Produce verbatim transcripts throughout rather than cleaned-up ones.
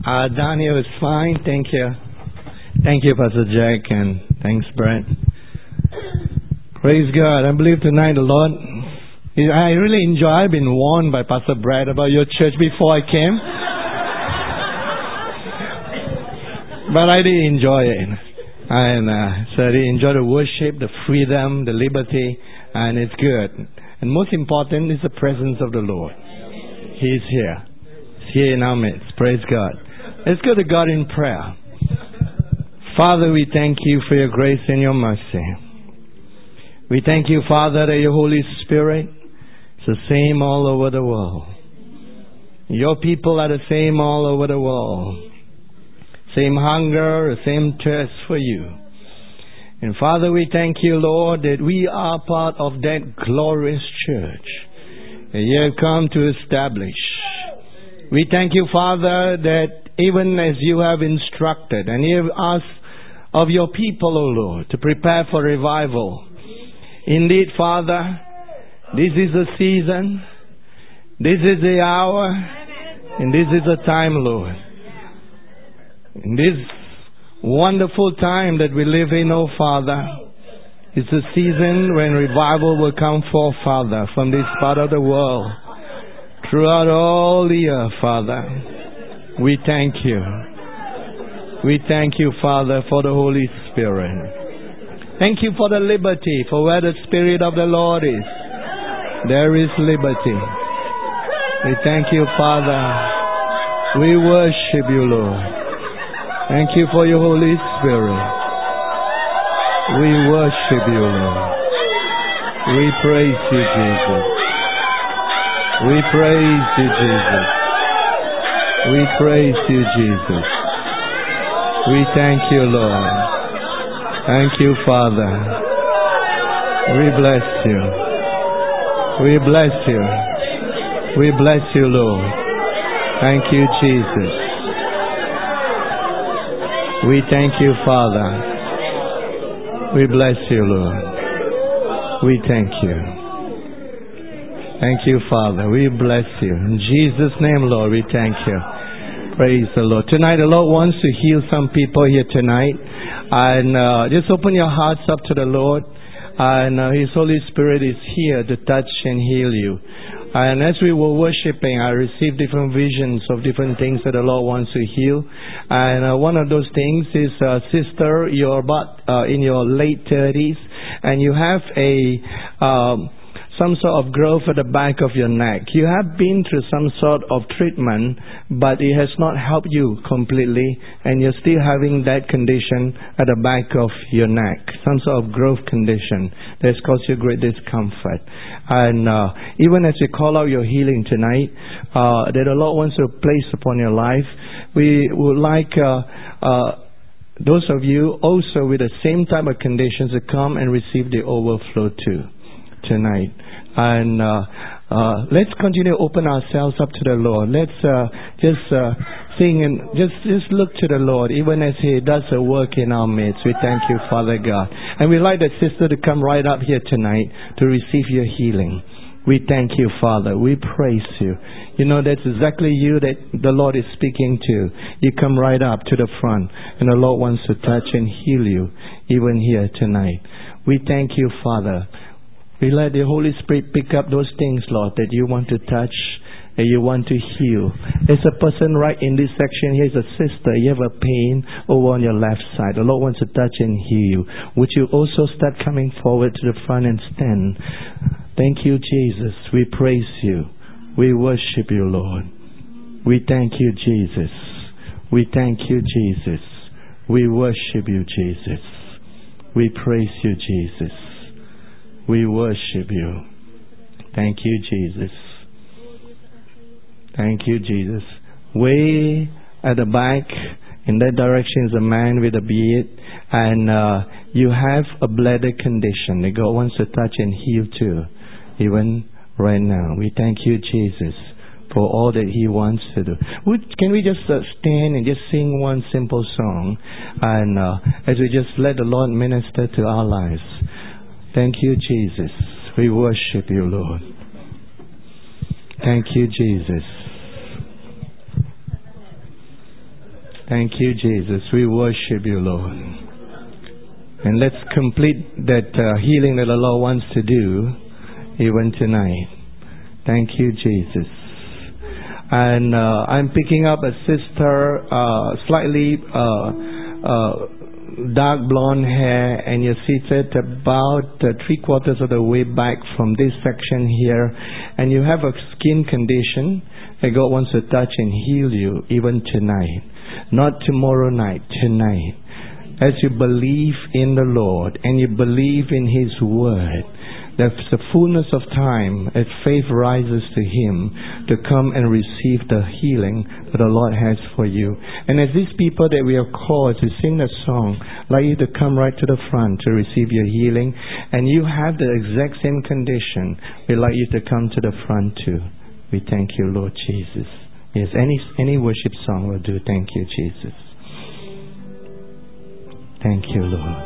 Uh, down here is fine. Thank you. Thank you, Pastor Jack, and thanks, Brett. Praise God. I believe tonight the Lord, I really enjoy, I've been warned by Pastor Brett about your church before I came. But I did enjoy it. And uh, so I did enjoy the worship, the freedom, the liberty, and it's good. And most important is the presence of the Lord. He's here. He's here in our midst. Praise God. Let's go to God in prayer. Father, we thank you for your grace and your mercy. We thank you, Father, that your Holy Spirit is the same all over the world. Your people are the same all over the world. Same hunger, same thirst for you. And Father, we thank you, Lord, that we are part of that glorious church that you have come to establish. We thank you, Father, that even as you have instructed and you have asked of your people, O Lord, to prepare for revival. Indeed, Father, this is the season, this is the hour, and this is the time, Lord. In this wonderful time that we live in, O Father, it's a season when revival will come forth, Father, from this part of the world. Throughout all the earth, Father, we thank you. We thank you, Father, for the Holy Spirit. Thank you for the liberty, for where the Spirit of the Lord is, there is liberty. We thank you, Father. We worship you, Lord. Thank you for your Holy Spirit. We worship you, Lord. We praise you, Jesus. We praise you, Jesus. We praise you, Jesus. We thank you, Lord. Thank you, Father. We bless you. We bless you. We bless you, Lord. Thank you, Jesus. We thank you, Father. We bless you, Lord. We thank you. Thank you, Father. We bless you. In Jesus' name, Lord, we thank you. Praise the Lord. Tonight, the Lord wants to heal some people here tonight. And uh, just open your hearts up to the Lord. And uh, His Holy Spirit is here to touch and heal you. And as we were worshiping, I received different visions of different things that the Lord wants to heal. And uh, one of those things is, uh, sister, you're about uh, in your late thirties, and you have a um, some sort of growth at the back of your neck. You have been through some sort of treatment, but it has not helped you completely, and you're still having that condition at the back of your neck, some sort of growth condition that's caused you great discomfort. And uh, even as we call out your healing tonight, uh, that the Lord wants to place upon your life, we would like uh, uh, those of you also with the same type of conditions to come and receive the overflow too tonight. And uh, uh, let's continue to open ourselves up to the Lord. Let's uh, just uh, sing and just, just look to the Lord, even as He does a work in our midst. We thank you, Father God. And we'd like that sister to come right up here tonight to receive your healing. We thank you, Father. We praise you. You know, that's exactly you that the Lord is speaking to. You come right up to the front, and the Lord wants to touch and heal you, even here tonight. We thank you, Father. We let the Holy Spirit pick up those things, Lord, that you want to touch and you want to heal. There's a person right in this section. Here's a sister. You have a pain over on your left side. The Lord wants to touch and heal you. Would you also start coming forward to the front and stand? Thank you, Jesus. We praise you. We worship you, Lord. We thank you, Jesus. We thank you, Jesus. We worship you, Jesus. We praise you, Jesus. We worship you. Thank you, Jesus. Thank you, Jesus. Way at the back, in that direction is a man with a beard. And uh, you have a bladder condition that God wants to touch and heal too. Even right now. We thank you, Jesus, for all that He wants to do. Would, can we just uh, stand and just sing one simple song? And uh, as we just let the Lord minister to our lives. Thank you, Jesus. We worship you, Lord. Thank you, Jesus. Thank you, Jesus. We worship you, Lord. And let's complete that uh, healing that the Lord wants to do even tonight. Thank you, Jesus. And uh, I'm picking up a sister, uh, slightly uh, uh, dark blonde hair, and you're seated about uh, three quarters of the way back from this section here, and you have a skin condition that God wants to touch and heal you even tonight. Not tomorrow night, tonight. As you believe in the Lord and you believe in His Word, there's the fullness of time as faith rises to Him to come and receive the healing that the Lord has for you. And as these people that we have called to sing the song, I'd like you to come right to the front to receive your healing. And you have the exact same condition, we'd like you to come to the front too. We thank you, Lord Jesus. Yes, any any worship song will do. Thank you, Jesus. Thank you, Lord.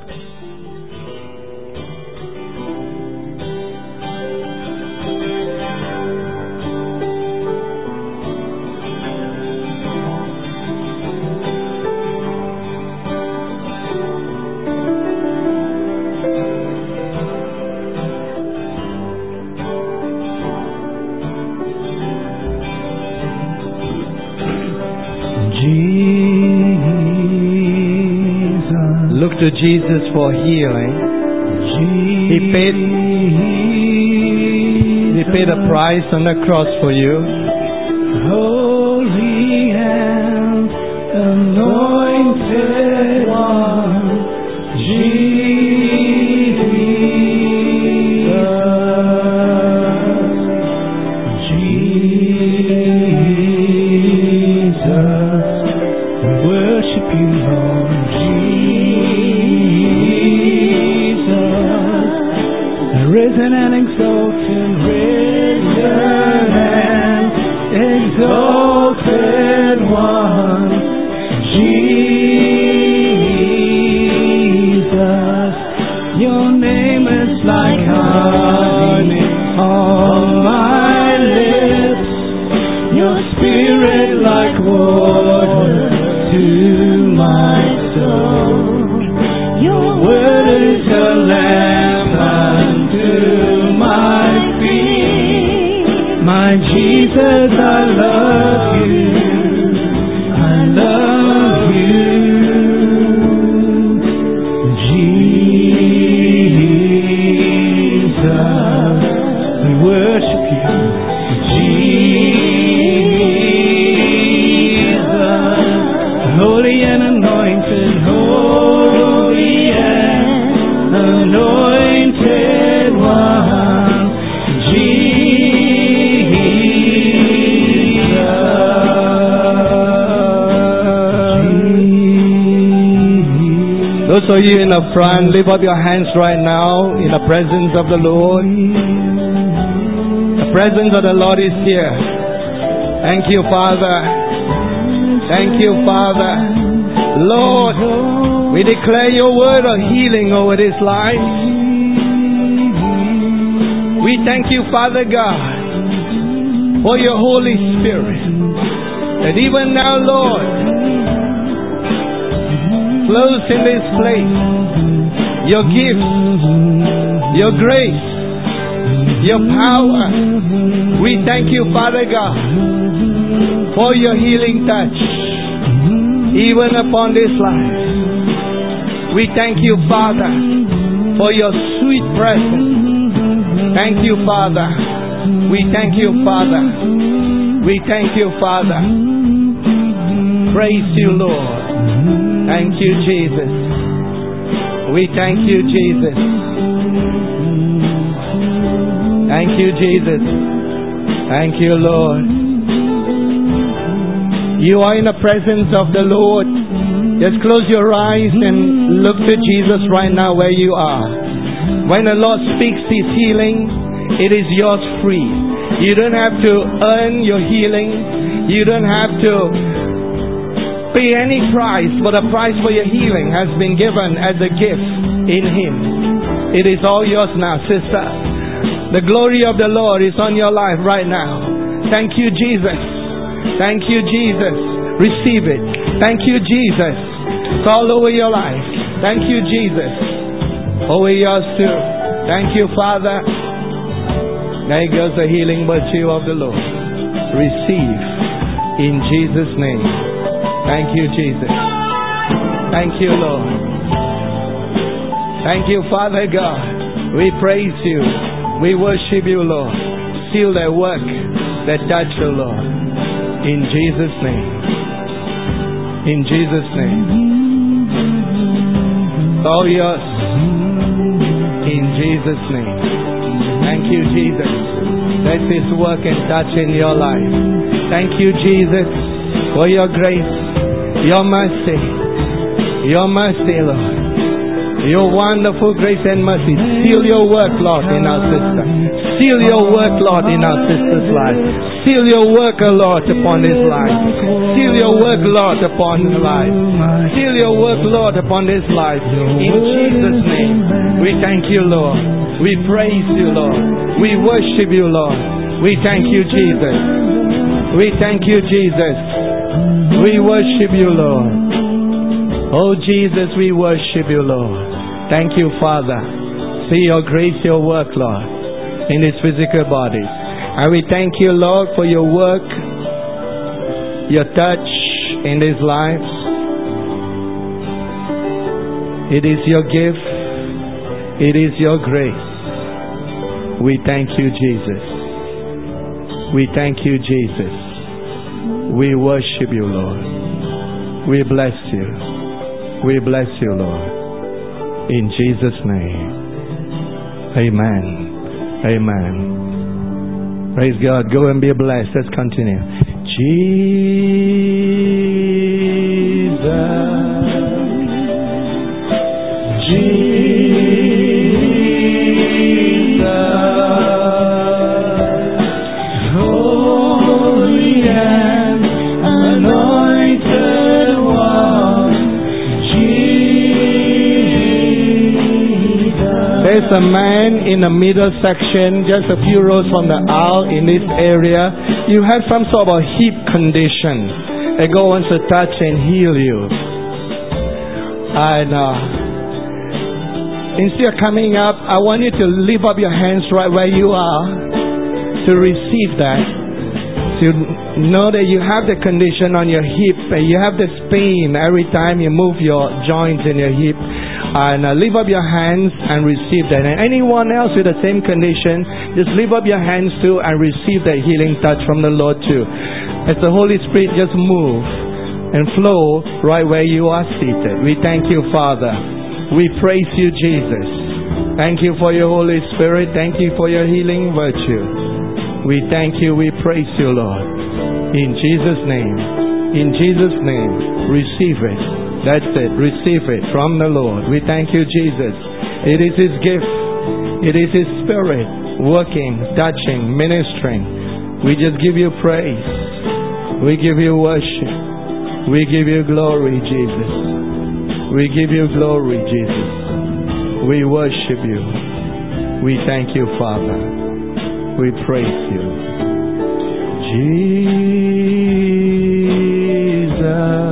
Look to Jesus for healing. He paid, He paid a price on the cross for you. Holy and anointed one, Jesus, Jesus, we worship you, Lord. Risen and exalted, risen and exalted one, Jesus, your name is like honey on my lips, your spirit like water to my soul, your word is a lamp unto my feet. My Jesus, I love you, I love you, Jesus, we worship you, Jesus, holy and anointed, holy and anointed one, those of you in the front, lift up your hands right now in the presence of the Lord. The presence of the Lord is here. Thank you, Father. Thank you, Father. Lord, we declare your word of healing over this life. We thank you, Father God, for your Holy Spirit. That even now, Lord, flows in this place, your gifts, your grace, your power. We thank you, Father God, for your healing touch, even upon this life. We thank you, Father, for your sweet presence. Thank you, Father. We thank you, Father. We thank you, Father. Praise you, Lord. Thank you, Jesus. We thank you, Jesus. Thank you, Jesus. Thank you, Lord. You are in the presence of the Lord. Just close your eyes and look to Jesus right now where you are. When the Lord speaks His healing, it is yours free. You don't have to earn your healing. You don't have to pay any price, but the price for your healing has been given as a gift in Him. It is all yours now, sister. The glory of the Lord is on your life right now. Thank you, Jesus. Thank you, Jesus. Receive it. Thank you, Jesus. It's all over your life. Thank you, Jesus. Over yours too. Thank you, Father. There goes the healing virtue of the Lord. Receive in Jesus' name. Thank you, Jesus. Thank you, Lord. Thank you, Father God. We praise you. We worship you, Lord. Seal that work, that touch, O Lord. In Jesus' name. In Jesus' name. All yours. In Jesus' name. Thank you, Jesus. Let His work and touch in your life. Thank you, Jesus, for your grace, your mercy, your mercy, Lord. Your wonderful grace and mercy. Seal your work, Lord, in our sister. Seal your work, Lord, in our sister's life. Seal your work, O Lord, upon his life. Seal your work, Lord, upon his life. Seal your work, Lord, upon his life. In Jesus' name, we thank you, Lord. We praise you, Lord. We worship you, Lord. We thank you, Jesus. We thank you, Jesus. We worship you, Lord. Oh, Jesus, we worship you, Lord. Thank you, Father. See your grace, your work, Lord, in his physical body. And we thank you, Lord, for your work, your touch in his life. It is your gift. It is your grace. We thank you, Jesus. We thank you, Jesus. We worship you, Lord. We bless you. We bless you, Lord. In Jesus' name. Amen. Amen. Praise God. Go and be blessed. Let's continue. Jesus. Jesus. Holy and anointed one. There's a man in the middle section, just a few rows from the aisle in this area. You have some sort of hip condition. And God wants to touch and heal you. And uh, instead of coming up, I want you to lift up your hands right where you are to receive that. To know that you have the condition on your hip and you have this pain every time you move your joints in your hip. And uh, lift up your hands and receive that. And anyone else with the same condition, just lift up your hands too and receive that healing touch from the Lord too. As the Holy Spirit just move and flow right where you are seated. We thank you, Father. We praise you, Jesus. Thank you for your Holy Spirit. Thank you for your healing virtue. We thank you. We praise you, Lord. In Jesus' name. In Jesus' name. Receive it. That's it. Receive it from the Lord. We thank you, Jesus. It is His gift. It is His Spirit working, touching, ministering. We just give you praise. We give you worship. We give you glory, Jesus. We give you glory, Jesus. We worship you. We thank you, Father. We praise you. Jesus.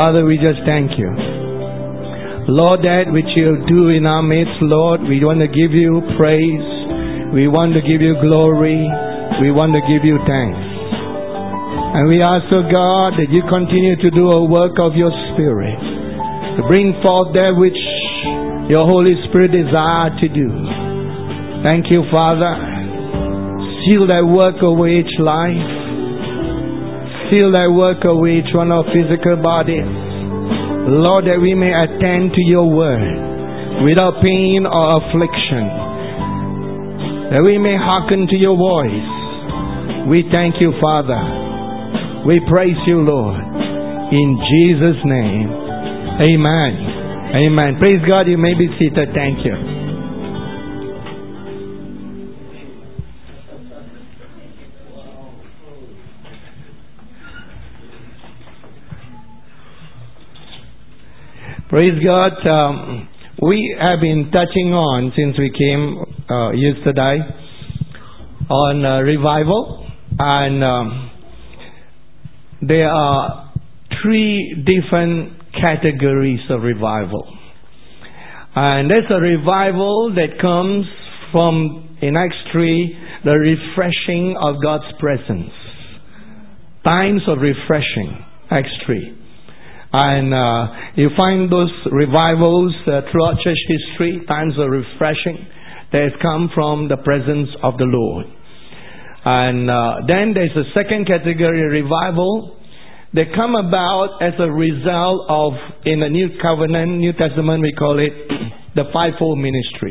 Father, we just thank you. Lord, that which you do in our midst, Lord, we want to give you praise. We want to give you glory. We want to give you thanks. And we ask, oh God, that you continue to do a work of your Spirit, to bring forth that which your Holy Spirit desires to do. Thank you, Father. Seal that work over each life. Seal that work over each one of physical bodies. Lord, that we may attend to your word without pain or affliction. That we may hearken to your voice. We thank you, Father. We praise you, Lord. In Jesus' name. Amen. Amen. Praise God. You may be seated. Thank you. Praise God. Um, we have been touching on, since we came uh, yesterday, on uh, revival. And um, there are three different categories of revival. And there's a revival that comes from, in Acts three, the refreshing of God's presence. Times of refreshing, Acts three. And uh, you find those revivals uh, throughout church history, times of refreshing that has come from the presence of the Lord. And uh, then there's a second category, revival, that come about as a result of, in the New Covenant, New Testament, we call it the fivefold ministry.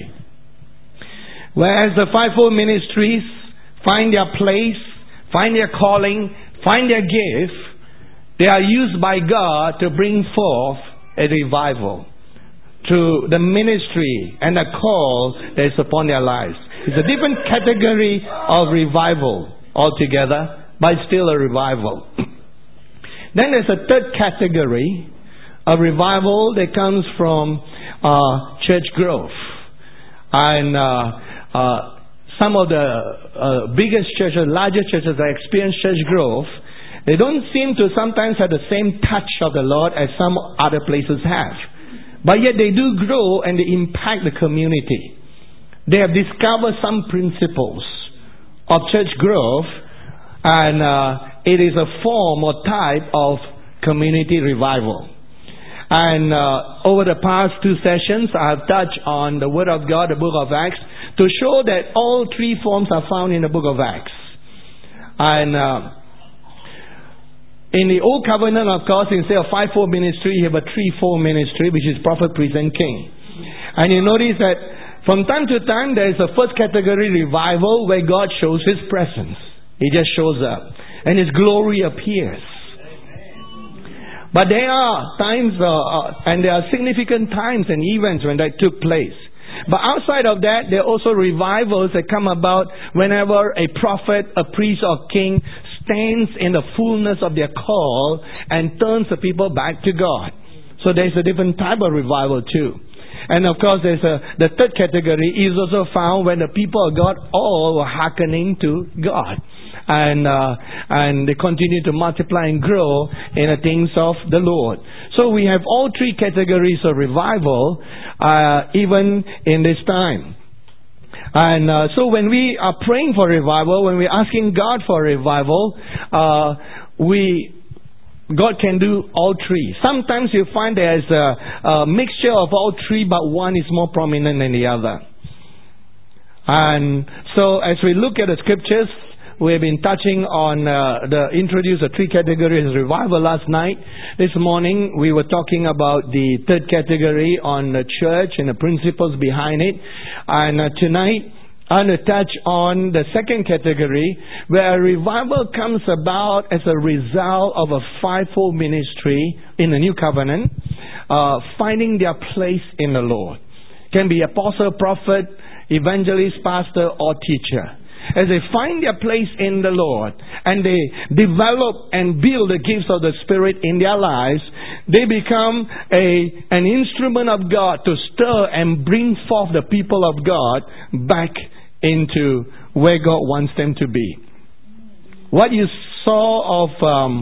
Whereas the fivefold ministries find their place, find their calling, find their gift, they are used by God to bring forth a revival to the ministry and the call that is upon their lives. It's a different category of revival altogether, but it's still a revival. Then there's a third category of revival that comes from uh, church growth. And uh, uh, some of the uh, biggest churches, larger churches that experience church growth, they don't seem to sometimes have the same touch of the Lord as some other places have. But yet they do grow and they impact the community. They have discovered some principles of church growth, and uh, it is a form or type of community revival. And uh, over the past two sessions, I have touched on the Word of God, the book of Acts, to show that all three forms are found in the book of Acts. And Uh, In the Old Covenant, of course, instead of five-fold ministry, you have a three-fold ministry, which is prophet, priest, and king. And you notice that from time to time, there is a first category revival where God shows His presence. He just shows up. And His glory appears. But there are times, uh, and there are significant times and events when that took place. But outside of that, there are also revivals that come about whenever a prophet, a priest, or king stands in the fullness of their call and turns the people back to God. So there's a different type of revival too. And of course, there's a the third category is also found when the people of God all were hearkening to God. And uh, and they continue to multiply and grow in the things of the Lord. So we have all three categories of revival, uh, even in this time. And uh, so when we are praying for revival, when we're asking God for revival, uh, we God can do all three. Sometimes you find there's a, a mixture of all three, but one is more prominent than the other. And so as we look at the scriptures, we have been touching on uh, the introduce the three categories of revival last night. This morning we were talking about the third category on the church and the principles behind it. And uh, tonight I want to touch on the second category, where a revival comes about as a result of a fivefold ministry in the New Covenant, uh, finding their place in the Lord. Can be apostle, prophet, evangelist, pastor, or teacher. As they find their place in the Lord and they develop and build the gifts of the Spirit in their lives, they become a an instrument of God to stir and bring forth the people of God back into where God wants them to be. What you saw of um,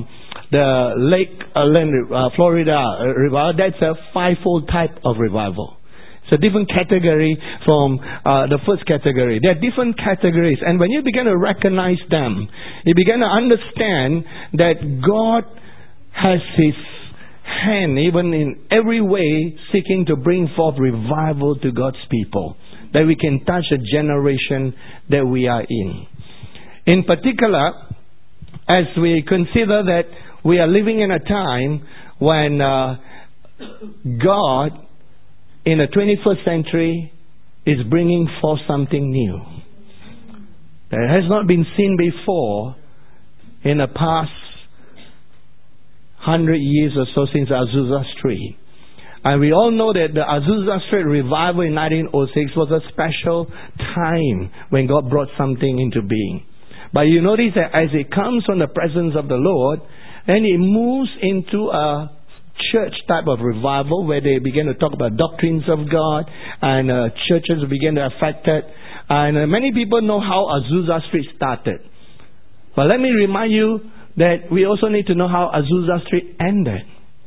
the Lake uh, Florida revival, that's a fivefold type of revival. It's a different category from uh, the first category. There are different categories. And when you begin to recognize them, you begin to understand that God has His hand, even in every way, seeking to bring forth revival to God's people, that we can touch the generation that we are in. In particular, as we consider that we are living in a time when uh, God, in the twenty-first century, is bringing forth something new that has not been seen before in the past hundred years or so since Azusa Street. And we all know that the Azusa Street revival in nineteen oh six was a special time when God brought something into being. But you notice that as it comes from the presence of the Lord, then it moves into a church type of revival where they begin to talk about doctrines of God, and uh, churches begin to affect it. And uh, many people know how Azusa Street started. But let me remind you that we also need to know how Azusa Street ended.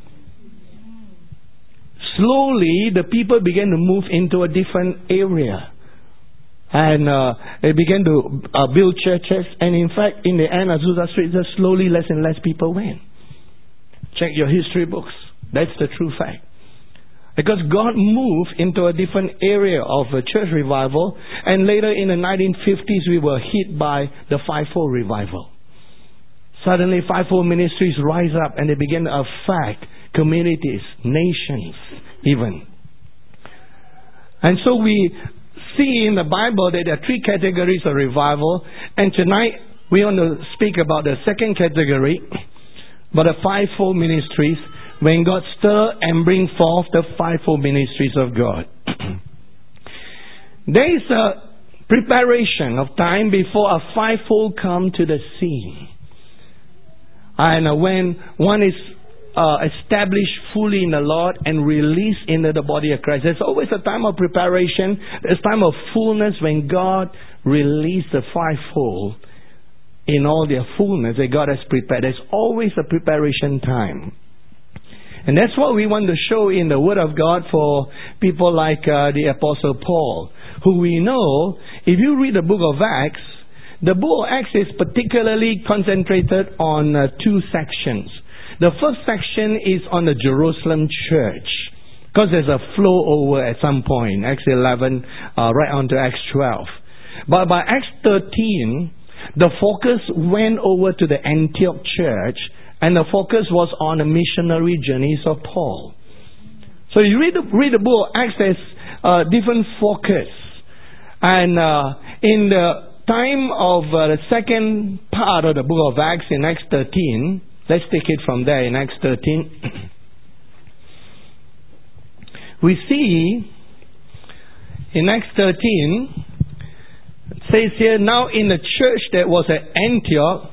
Slowly, the people began to move into a different area. And uh, they began to uh, build churches. And in fact, in the end, Azusa Street, just slowly less and less people went. Check your history books. That's the true fact. Because God moved into a different area of a church revival. And later in the nineteen fifties, we were hit by the fivefold revival. Suddenly, fivefold ministries rise up and they begin to affect communities, nations, even. And so we see in the Bible that there are three categories of revival. And tonight, we want to speak about the second category, but the fivefold ministries, when God stir and bring forth the fivefold ministries of God. There is a preparation of time before a fivefold come to the scene. And uh, when one is uh, established fully in the Lord and released into the body of Christ, there's always a time of preparation. There's a time of fullness when God released the fivefold in all their fullness that God has prepared. There's always a preparation time. And that's what we want to show in the Word of God for people like uh, the Apostle Paul, who we know, if you read the book of Acts, the book of Acts is particularly concentrated on uh, two sections. The first section is on the Jerusalem church, because there's a flow over at some point, Acts eleven, uh, right on to Acts twelve. But by Acts thirteen, the focus went over to the Antioch church, and the focus was on the missionary journeys of Paul. So you read the, read the book of Acts, there's uh, different focus. And uh, in the time of uh, the second part of the book of Acts in Acts thirteen, let's take it from there in Acts thirteen. We see in Acts thirteen, it says here, now in the church that was at Antioch,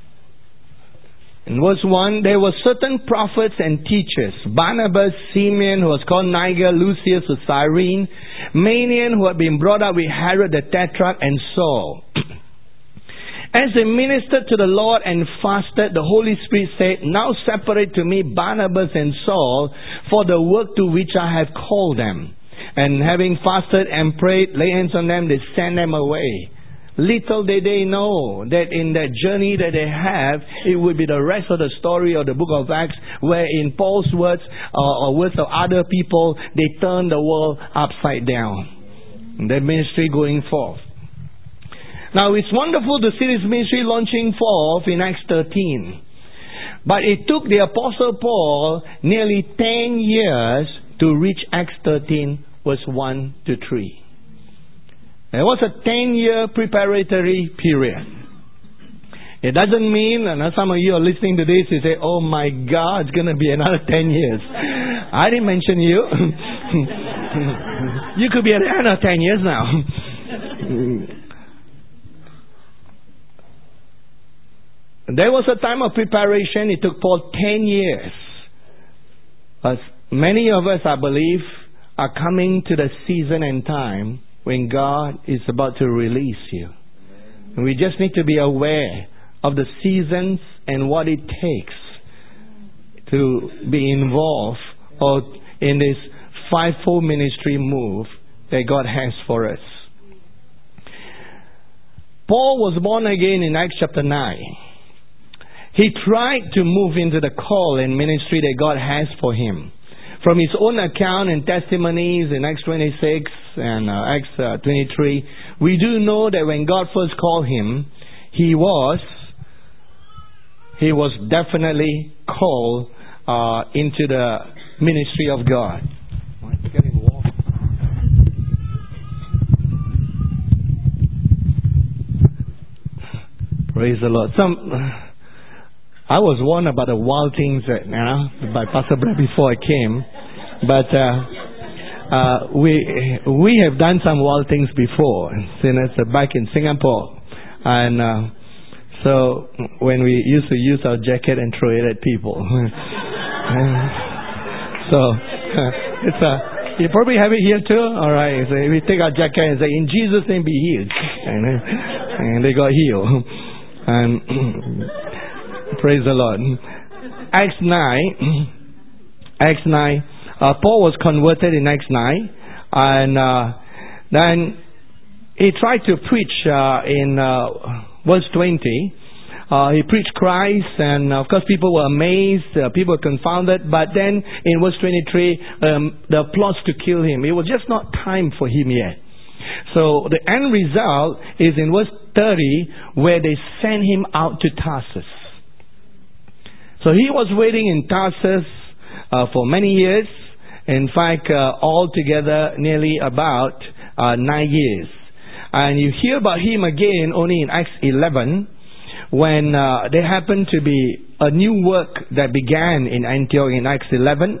in verse one, there were certain prophets and teachers. Barnabas, Simeon, who was called Niger, Lucius of Cyrene, Manaen, who had been brought up with Herod the Tetrarch, and Saul. As they ministered to the Lord and fasted, the Holy Spirit said, now separate to me Barnabas and Saul for the work to which I have called them. And having fasted and prayed, lay hands on them, they sent them away. Little did they know that in that journey that they have, it would be the rest of the story of the book of Acts, where in Paul's words uh, or words of other people, they turned the world upside down. Their ministry going forth. Now it's wonderful to see this ministry launching forth in Acts thirteen. But it took the Apostle Paul nearly ten years to reach Acts thirteen, verse one to three. There was a ten-year preparatory period. It doesn't mean, and some of you are listening to this, you say, oh my God, it's going to be another ten years. I didn't mention you. You could be at the end of ten years now. There was a time of preparation. It took Paul ten years. But many of us, I believe, are coming to the season and time when God is about to release you. And we just need to be aware of the seasons and what it takes to be involved or in this fivefold ministry move that God has for us. Paul was born again in Acts chapter nine. He tried to move into the call and ministry that God has for him. From his own account and testimonies in Acts twenty-six and uh, Acts uh, twenty-three, we do know that when God first called him, he was he was definitely called uh, into the ministry of God. Praise the Lord. Some, I was warned about the wild things that, you know, by Pastor Brad before I came, but uh, uh, we we have done some wild things before, since back in Singapore, and uh, so when we used to use our jacket and throw it at people, so uh, it's a. You probably have it here too. All right, so we take our jacket and say, "In Jesus' name, be healed," and, and they got healed. And praise the Lord. Acts nine, Acts nine. Uh, Paul was converted in Acts nine, and uh, then he tried to preach uh, in uh, verse twenty. Uh, he preached Christ, and of course people were amazed, uh, people were confounded. But then in verse twenty-three, um, the plots to kill him. It was just not time for him yet. So the end result is in verse thirty, where they sent him out to Tarsus. So he was waiting in Tarsus uh, for many years. In fact, uh, altogether nearly about uh, nine years. And you hear about him again only in Acts eleven, when uh, there happened to be a new work that began in Antioch in Acts eleven.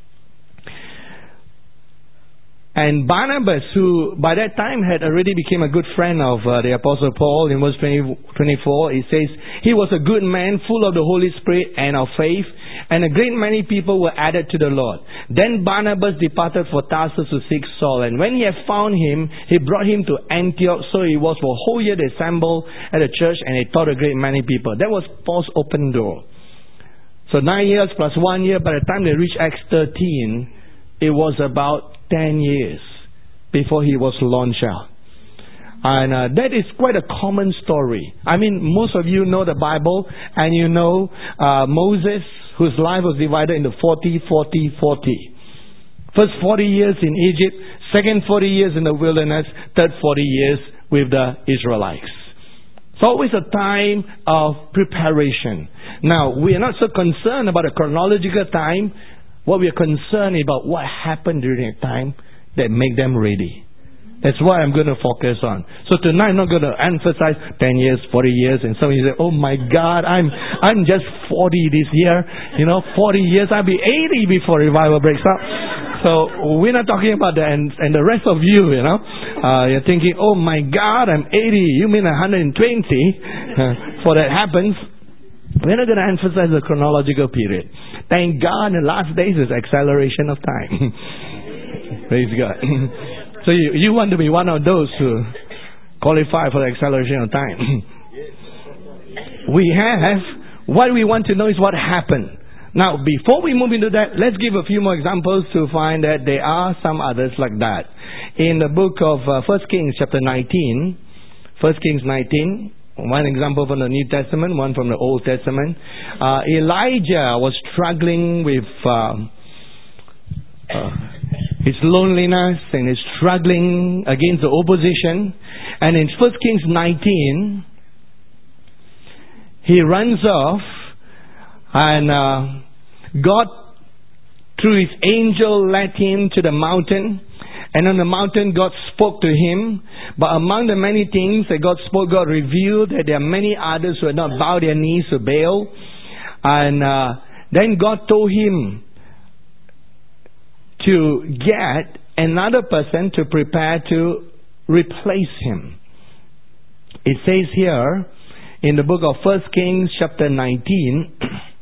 And Barnabas, who by that time had already become a good friend of uh, the Apostle Paul, in verse twenty, twenty-four, it says, he was a good man, full of the Holy Spirit and of faith, and a great many people were added to the Lord. Then Barnabas departed for Tarsus to seek Saul, and when he had found him, he brought him to Antioch. So it was for a whole year they assembled at the church, and they taught a great many people. That was Paul's open door. So nine years plus one year, by the time they reached Acts thirteen, it was about ten years before he was launched out. And uh, that is quite a common story. I mean, most of you know the Bible, and you know uh, Moses, whose life was divided into forty, forty, forty. First forty years in Egypt, second forty years in the wilderness, third forty years with the Israelites. It's always a time of preparation. Now, we are not so concerned about the chronological time. What we are concerned about, what happened during that time that make them ready. That's what I'm going to focus on. So tonight I'm not going to emphasize ten years, forty years, and some of you say, oh my God, I'm I'm just forty this year. You know, forty years, I'll be eighty before revival breaks up. So we're not talking about that. And, and the rest of you, you know, uh, you're thinking, oh my God, I'm eighty. You mean one hundred twenty? Uh, for that happens. We're not going to emphasize the chronological period. Thank God in the last days is acceleration of time. Praise God. So you, you want to be one of those who qualify for the acceleration of time. We have, what we want to know is what happened. Now, before we move into that, let's give a few more examples to find that there are some others like that. In the book of uh, First Kings chapter nineteen, First Kings nineteen, one example from the New Testament, one from the Old Testament. Uh, Elijah was struggling with uh, uh, his loneliness and is struggling against the opposition. And in First Kings nineteen, he runs off, and uh, God, through his angel, led him to the mountain. And on the mountain, God spoke to him. But among the many things that God spoke, God revealed that there are many others who had not bowed their knees to Baal. And uh, then God told him to get another person to prepare to replace him. It says here in the book of First Kings chapter nineteen,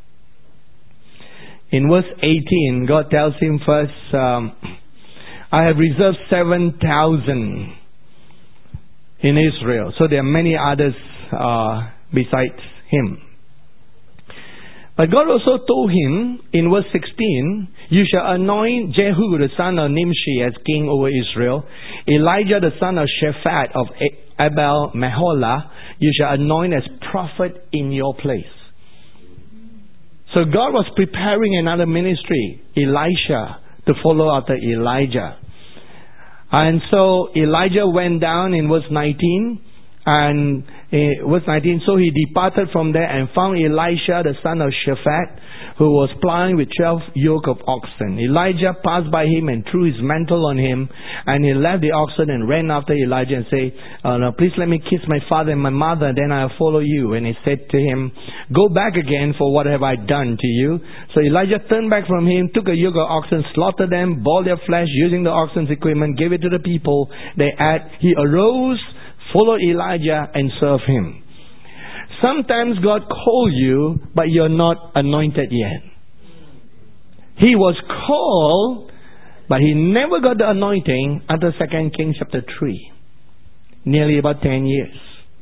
in verse eighteen, God tells him first, um, I have reserved seven thousand in Israel. So there are many others uh, besides him. But God also told him in verse sixteen, you shall anoint Jehu the son of Nimshi as king over Israel. Elijah the son of Shaphat of Abel Meholah you shall anoint as prophet in your place. So God was preparing another ministry, Elisha, to follow after Elijah. And so Elijah went down in verse nineteen, and uh, verse nineteen, so he departed from there and found Elisha the son of Shaphat, who was plowing with twelve yoke of oxen. Elijah passed by him and threw his mantle on him, and he left the oxen and ran after Elijah and said, uh, no, please let me kiss my father and my mother, then I'll follow you. And he said to him, go back again, for what have I done to you? So Elijah turned back from him, took a yoke of oxen, slaughtered them, boiled their flesh using the oxen's equipment, gave it to the people. They ate. He arose, followed Elijah, and served him. Sometimes God calls you, but you're not anointed yet. He was called, but he never got the anointing until Second Kings chapter three. Nearly about ten years.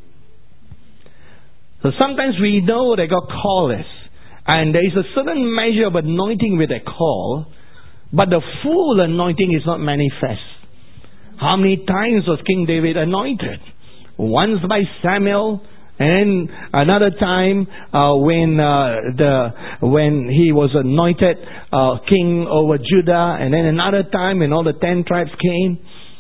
So sometimes we know that God called us, and there is a certain measure of anointing with a call, but the full anointing is not manifest. How many times was King David anointed? Once by Samuel, and another time uh, when uh, the when he was anointed uh, king over Judah, and then another time when all the ten tribes came.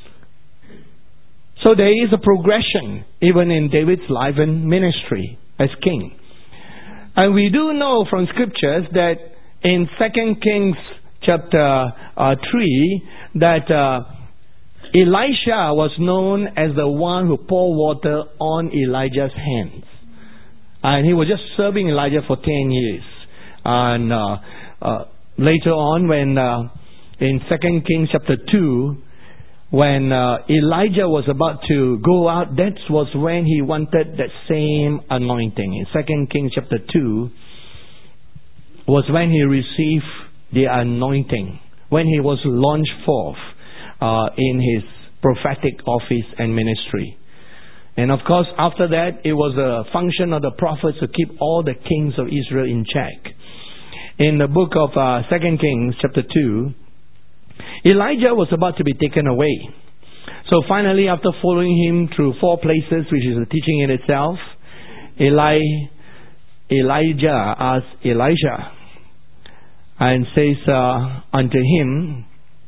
So there is a progression even in David's life and ministry as king. And we do know from scriptures that in Second Kings chapter uh, three that uh, Elisha was known as the one who poured water on Elijah's hands. And he was just serving Elijah for ten years. And uh, uh, later on, when uh, in Second Kings chapter two, when uh, Elijah was about to go out, that was when he wanted that same anointing. In Second Kings chapter two was when he received the anointing, when he was launched forth Uh, in his prophetic office and ministry. And of course, after that, it was a function of the prophets to keep all the kings of Israel in check. In the book of uh, Second Kings, chapter two, Elijah was about to be taken away. So finally, after following him through four places, which is a teaching in itself, Eli, Elijah asked Elisha and says uh, unto him,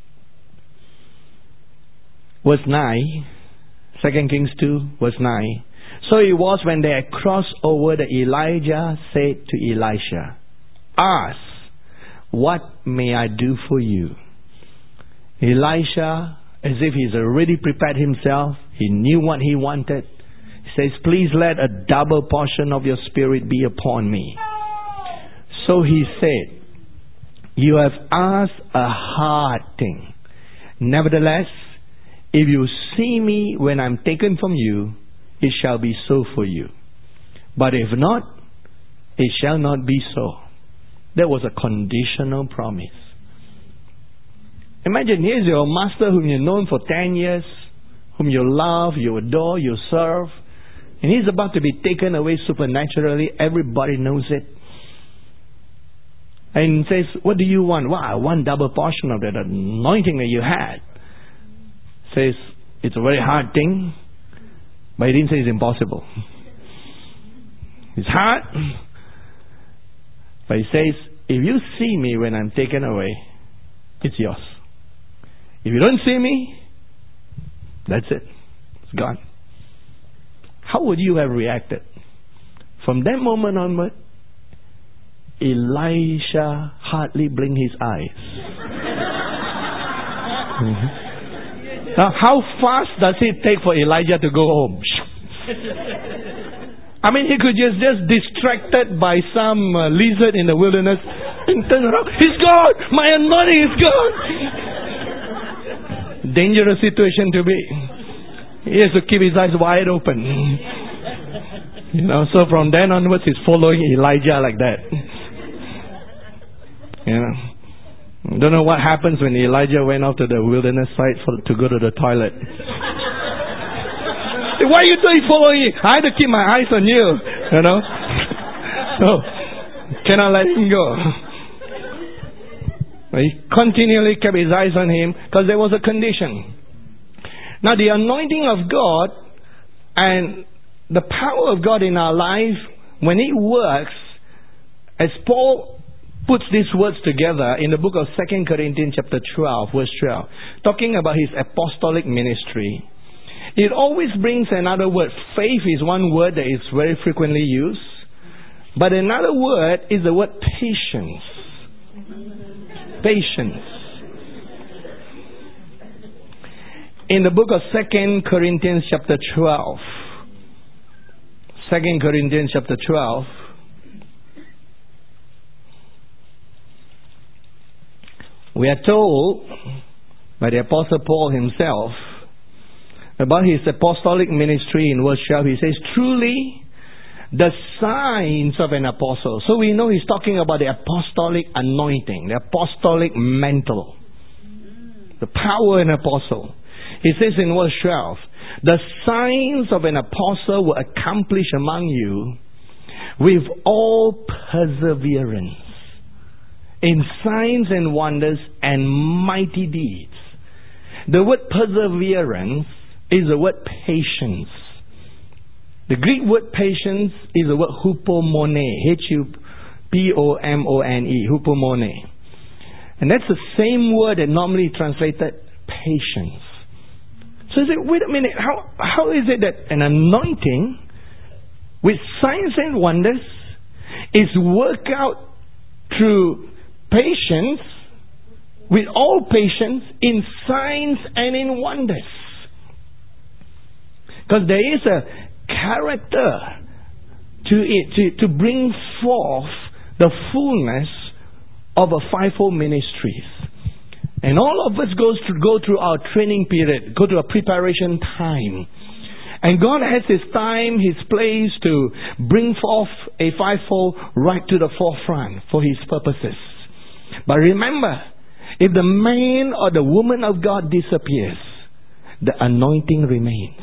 verse nine, Second Kings two, verse nine. So it was when they had crossed over that Elijah said to Elisha, ask, what may I do for you? Elisha, as if he's already prepared himself, he knew what he wanted. He says, please let a double portion of your spirit be upon me. So he said, you have asked a hard thing. Nevertheless, if you see me when I'm taken from you, it shall be so for you. But if not, it shall not be so. That was a conditional promise. Imagine, here's your master whom you've known for ten years, whom you love, you adore, you serve, and he's about to be taken away supernaturally. Everybody knows it. And says, what do you want? Well, I want double portion of that anointing that you had. Says, it's a very hard thing, but he didn't say it's impossible. It's hard, but he says, if you see me when I'm taken away, it's yours. If you don't see me, that's it. It's gone. How would you have reacted? From that moment onward, Elisha hardly blinked his eyes. Mm-hmm. Now, how fast does it take for Elijah to go home? I mean, he could just just distracted by some uh, lizard in the wilderness and turn around. He's gone! My anointing is gone! Dangerous situation to be. He has to keep his eyes wide open. You know, so from then onwards, he's following Elijah like that. You know. Don't know what happens when Elijah went off to the wilderness site for, to go to the toilet. Why are you doing following me? I had to keep my eyes on you. You know. So Cannot let him go. He continually kept his eyes on him because there was a condition. Now the anointing of God and the power of God in our life, when it works, as Paul puts these words together in the book of Second Corinthians chapter twelve, verse twelve, talking about his apostolic ministry, it always brings another word. Faith is one word that is very frequently used, but another word is the word patience. Patience. In the book of Second Corinthians chapter twelve, Second Corinthians chapter twelve, we are told by the Apostle Paul himself about his apostolic ministry in verse twelve. He says, truly, the signs of an apostle. So we know he's talking about the apostolic anointing, the apostolic mantle, the power of an apostle. He says in verse twelve, the signs of an apostle will accomplish among you with all perseverance, in signs and wonders and mighty deeds. The word perseverance is the word patience. The Greek word patience is the word hupomone, H U P O M O N E, hupomone. And that's the same word that normally translated patience. So you say, wait a minute, how how is it that an anointing with signs and wonders is worked out through patience, with all patience, in signs and in wonders? Because there is a character to it, to, to bring forth the fullness of a fivefold ministries. And all of us goes to go through our training period, go to a preparation time. And God has His time, His place to bring forth a fivefold right to the forefront for His purposes. But remember, if the man or the woman of God disappears, the anointing remains.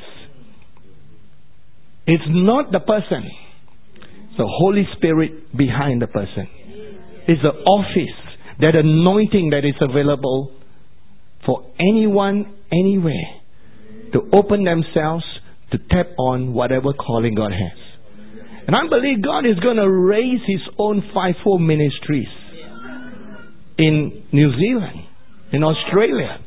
It's not the person. It's the Holy Spirit behind the person. It's the office, that anointing that is available for anyone, anywhere, to open themselves to tap on whatever calling God has. And I believe God is going to raise His own fivefold ministries in New Zealand, in Australia.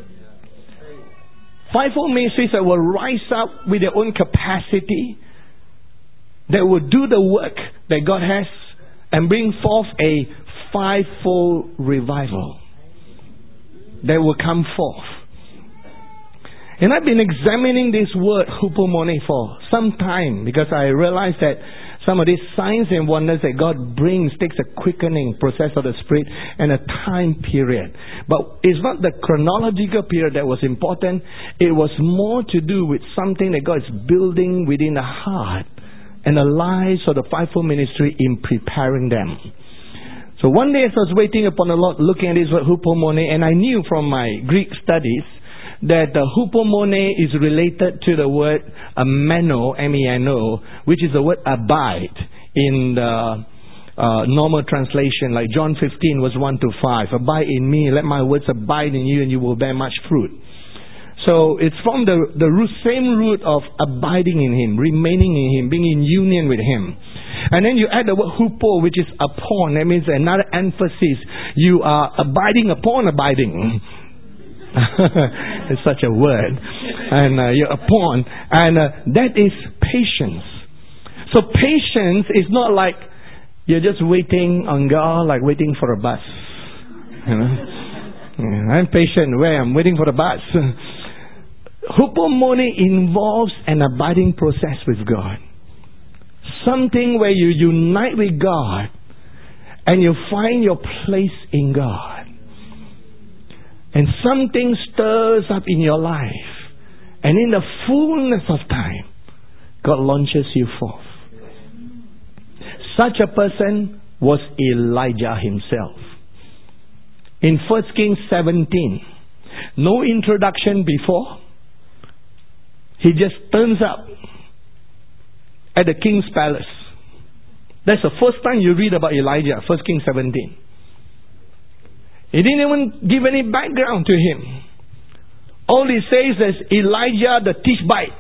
Fivefold ministries that will rise up with their own capacity, that will do the work that God has and bring forth a fivefold revival that will come forth. And I've been examining this word hupomone for some time, because I realized that some of these signs and wonders that God brings takes a quickening process of the Spirit and a time period. But it's not the chronological period that was important. It was more to do with something that God is building within the heart and the lives of the fivefold ministry in preparing them. So one day as I was waiting upon the Lord, looking at this word hupomone, and I knew from my Greek studies that the hupomone is related to the word ameno, M E N O, which is the word abide in the uh, normal translation, like John fifteen verse one to five. Abide in me, let my words abide in you, and you will bear much fruit. So it's from the, the root, same root of abiding in Him, remaining in Him, being in union with Him. And then you add the word hupo, which is upon. That means another emphasis. You are abiding upon abiding. It's such a word. And uh, you're upon. And uh, that is patience. So patience is not like you're just waiting on God, like waiting for a bus. You know? Yeah, I'm patient where I'm waiting for the bus. Hupomone involves an abiding process with God. Something where you unite with God and you find your place in God. And something stirs up in your life. And in the fullness of time, God launches you forth. Such a person was Elijah himself. In First Kings seventeen, no introduction before. He just turns up at the king's palace. That's the first time you read about Elijah, First Kings seventeen. He didn't even give any background to him. All he says is Elijah the Tishbite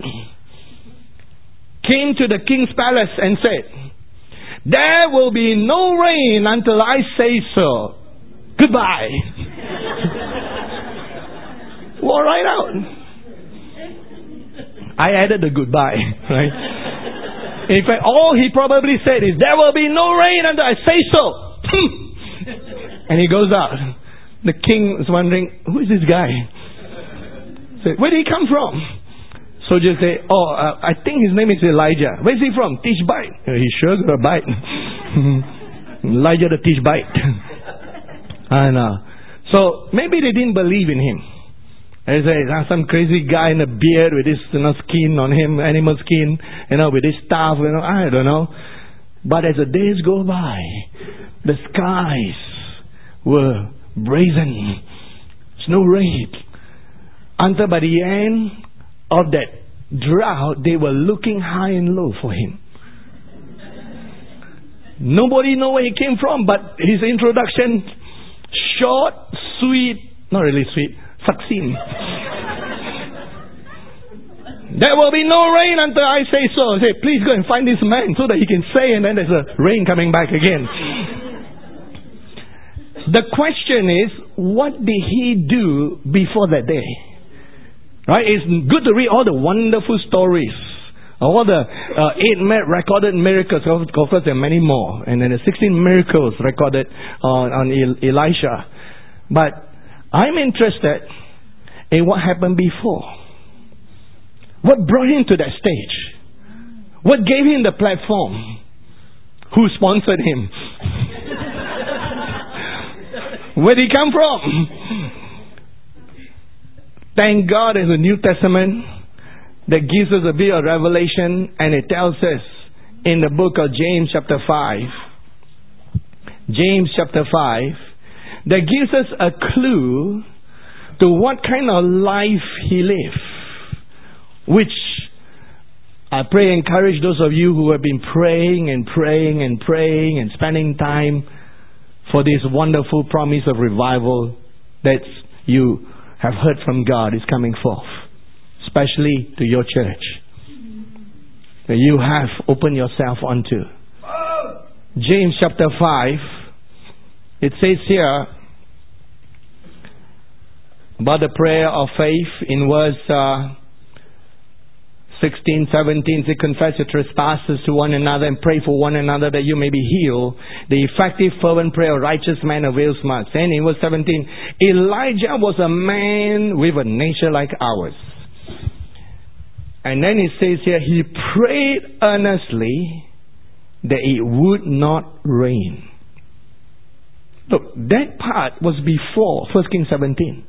came to the king's palace and said, there will be no rain until I say so. Goodbye. Walk right out. I added the goodbye, right? In fact, all he probably said is, there will be no rain until I say so. And he goes out. The king is wondering, who is this guy? So, where did he come from? Soldiers say, oh, uh, I think his name is Elijah. Where's he from? Tishbite. Uh, he sure got a bite. Elijah the Tishbite. I know. So, maybe they didn't believe in him. They say, ah, some crazy guy in a beard with this, you know, skin on him, animal skin, you know, with this staff, you know, I don't know. But as the days go by, the skies were brazen. There's no rain. Until by the end of that drought, they were looking high and low for him. Nobody know where he came from, but his introduction, short, sweet, not really sweet, succinct. There will be no rain until I say so. I say, please go and find this man so that he can say, and then there's a rain coming back again. The question is, what did he do before that day? Right? It's good to read all the wonderful stories, all the uh, eight recorded miracles. Of course, there are many more, and then the sixteen miracles recorded on, on Elisha. But I'm interested in what happened before. What brought him to that stage? What gave him the platform? Who sponsored him? Where did he come from? Thank God there's a New Testament that gives us a bit of revelation, and it tells us in the book of James chapter five, James chapter five, that gives us a clue to what kind of life he lived. Which I pray encourage those of you who have been praying and praying and praying and spending time for this wonderful promise of revival that you have heard from God is coming forth, especially to your church, that you have opened yourself onto. James chapter five, it says here about the prayer of faith in verse uh, sixteen, seventeen, say, confess your trespasses to one another and pray for one another that you may be healed. The effective fervent prayer of righteous man avails much. And in verse seventeen, Elijah was a man with a nature like ours. And then it says here, he prayed earnestly that it would not rain. Look, that part was before First Kings seventeen.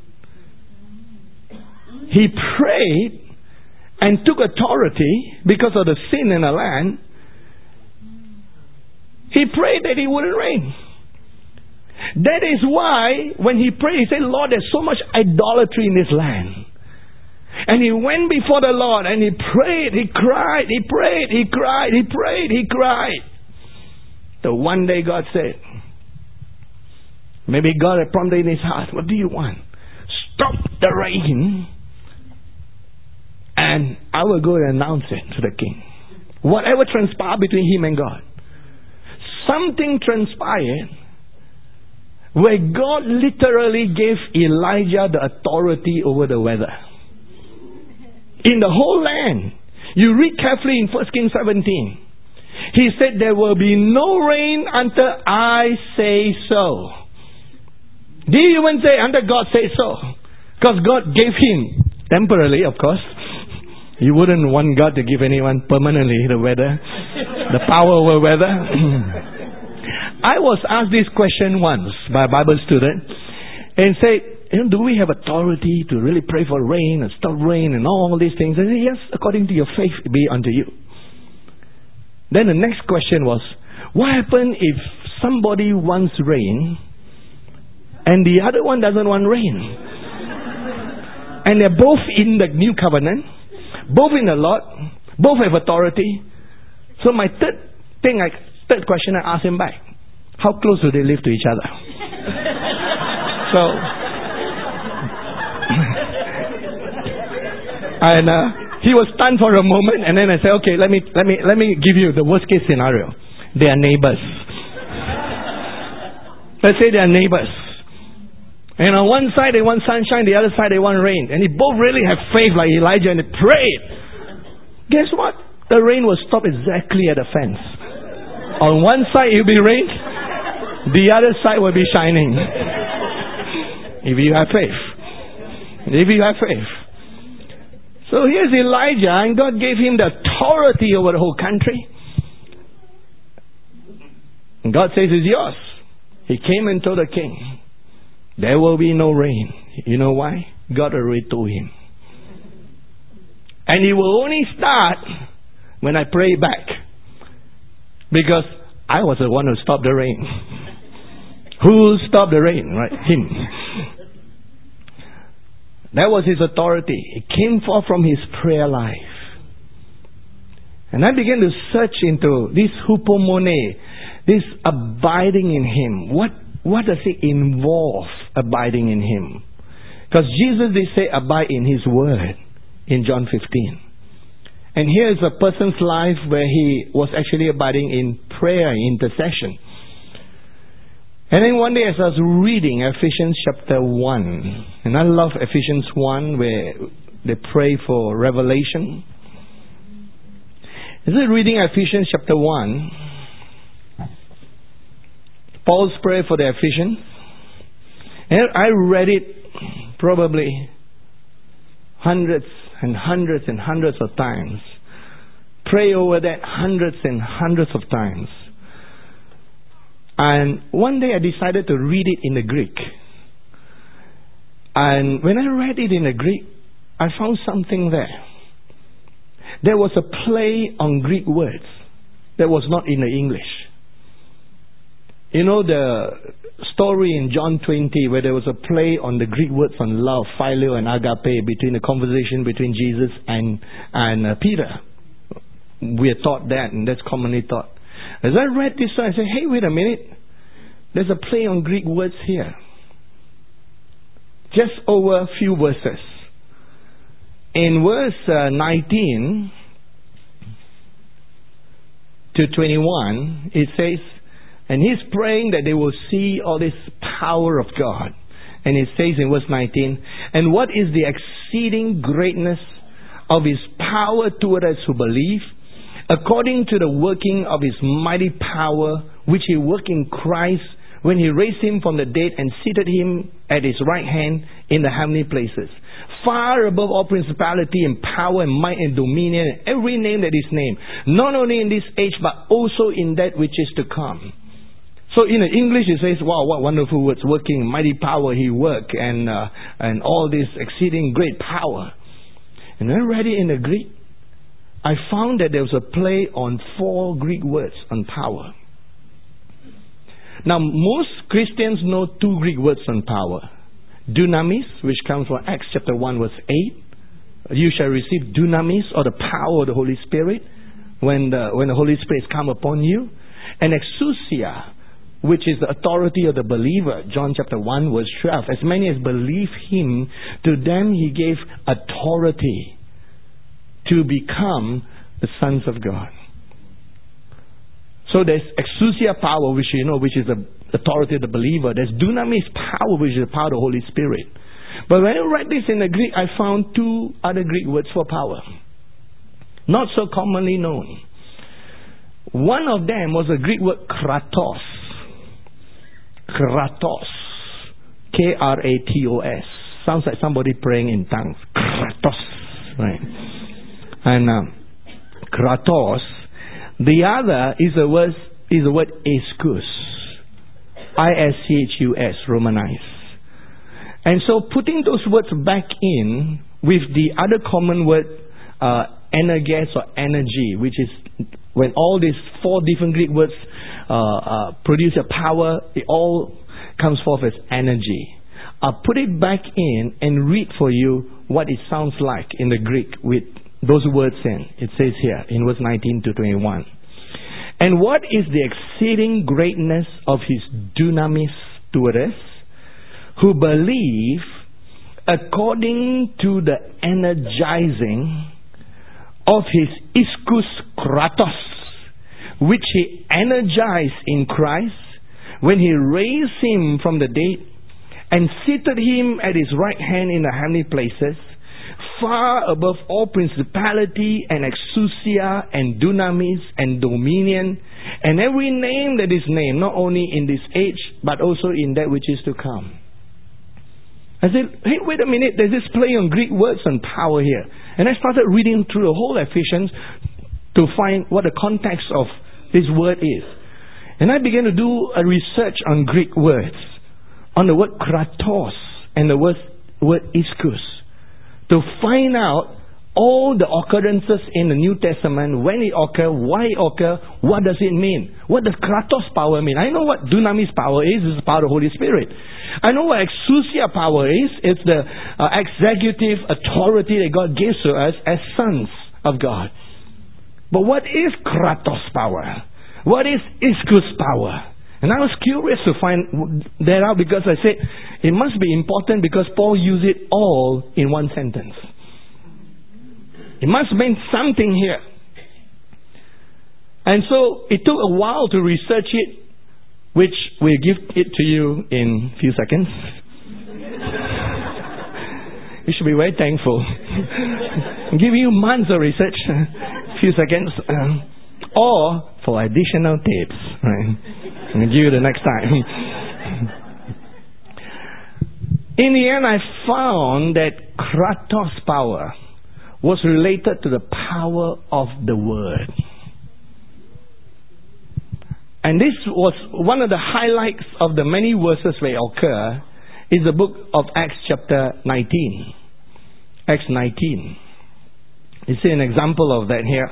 He prayed and took authority because of the sin in the land. He prayed that it wouldn't rain. That is why when he prayed, he said, Lord, there's so much idolatry in this land. And he went before the Lord and he prayed, he cried, he prayed, he cried, he prayed, he cried. So one day God said, maybe God had prompted in his heart, what do you want? Stop the rain, and I will go and announce it to the king. Whatever transpired between him and God. Something transpired where God literally gave Elijah the authority over the weather. In the whole land. You read carefully in First Kings seventeen. He said there will be no rain until I say so. Did he even say until God say so? Because God gave him, temporarily of course. You wouldn't want God to give anyone permanently the weather, the power over weather. I was asked this question once by a Bible student and said, you know, do we have authority to really pray for rain and stop rain and all these things? I said, yes, according to your faith be unto you. Then the next question was, what happens if somebody wants rain and the other one doesn't want rain? And they're both in the new covenant, both in the Lord, both have authority. So my third thing I Third question I asked him back. How close do they live to each other? So, and uh, he was stunned for a moment, and then I said, okay, let me let me let me give you the worst case scenario. They are neighbors. Let's say they are neighbors. And on one side they want sunshine, the other side they want rain. And they both really have faith like Elijah and they prayed. Guess what? The rain will stop exactly at the fence. On one side it will be rain, the other side will be shining. If you have faith. If you have faith. So here's Elijah, and God gave him the authority over the whole country. And God says it's yours. He came and told the king, there will be no rain. You know why? God already told him. And it will only start when I pray back. Because I was the one who stopped the rain. Who stopped the rain? Right? Him. That was his authority. It came forth from his prayer life. And I began to search into this hupomone, this abiding in him. What what does it involve, abiding in him? Because Jesus did say abide in his word in John fifteen. And here is a person's life where he was actually abiding in prayer, intercession. And then one day as I was reading Ephesians chapter one, and I love Ephesians one where they pray for revelation. Is it reading Ephesians chapter one? Paul's prayer for the Ephesians. And I read it probably hundreds and hundreds and hundreds of times. Pray over that hundreds and hundreds of times. And one day I decided to read it in the Greek. And when I read it in the Greek, I found something there. There was a play on Greek words that was not in the English. You know the story in John twenty where there was a play on the Greek words on love, phileo and agape, between the conversation between Jesus and, and uh, Peter. We are taught that, and that's commonly taught. As I read this, I said, hey, wait a minute. There's a play on Greek words here. Just over a few verses. In verse uh, nineteen to twenty-one, it says, and he's praying that they will see all this power of God. And it says in verse nineteen, and what is the exceeding greatness of his power toward us who believe, according to the working of his mighty power, which he worked in Christ when he raised him from the dead and seated him at his right hand in the heavenly places, far above all principality and power and might and dominion and every name that is named, not only in this age but also in that which is to come. So in the English it says, wow, what wonderful words, working, mighty power he worked, and uh, and all this exceeding great power. And when I read it in the Greek, I found that there was a play on four Greek words on power. Now most Christians know two Greek words on power. Dunamis, which comes from Acts chapter one verse eight. You shall receive dunamis, or the power of the Holy Spirit, when the, when the Holy Spirit has come upon you. And exousia, which is the authority of the believer. John chapter one verse twelve. As many as believe him, to them he gave authority to become the sons of God. So there's exousia power, which you know, which is the authority of the believer. There's dunamis power, which is the power of the Holy Spirit. But when I read this in the Greek, I found two other Greek words for power, not so commonly known. One of them was a Greek word kratos. Kratos. K R A T O S. Sounds like somebody praying in tongues. Kratos. Right. And um, kratos. The other is the word, is the word ischus. I S C H U S, Romanized. And so putting those words back in with the other common word, uh, energes or energy, which is when all these four different Greek words uh, uh, produce a power, it all comes forth as energy. I'll put it back in and read for you what it sounds like in the Greek with those words in. It says here in verse nineteen to twenty-one. And what is the exceeding greatness of his dunamis toward us, who believe according to the energizing of his ischus kratos, which he energized in Christ when he raised him from the dead and seated him at his right hand in the heavenly places, far above all principality and exousia and dunamis and dominion and every name that is named, not only in this age but also in that which is to come. I said, hey, wait a minute, there's this play on Greek words and power here. And I started reading through the whole Ephesians to find what the context of this word is. And I began to do a research on Greek words, on the word kratos and the word, word ischus, to find out all the occurrences in the New Testament, when it occurred, why it occurred, what does it mean? What does kratos power mean? I know what dunamis power is, it's the power of the Holy Spirit. I know what exousia power is, it's the uh, executive authority that God gives to us as sons of God. But what is kratos power? What is ischus power? And I was curious to find that out because I said, it must be important because Paul used it all in one sentence. It must mean something here. And so it took a while to research it, which we'll give it to you in a few seconds. You should be very thankful. I'll give you months of research, a few seconds, um, or for additional tips. Right? I'm going to give you the next time. In the end, I found that kratos power was related to the power of the Word. And this was one of the highlights of the many verses where occur is the book of Acts chapter nineteen. Acts nineteen. You see an example of that here.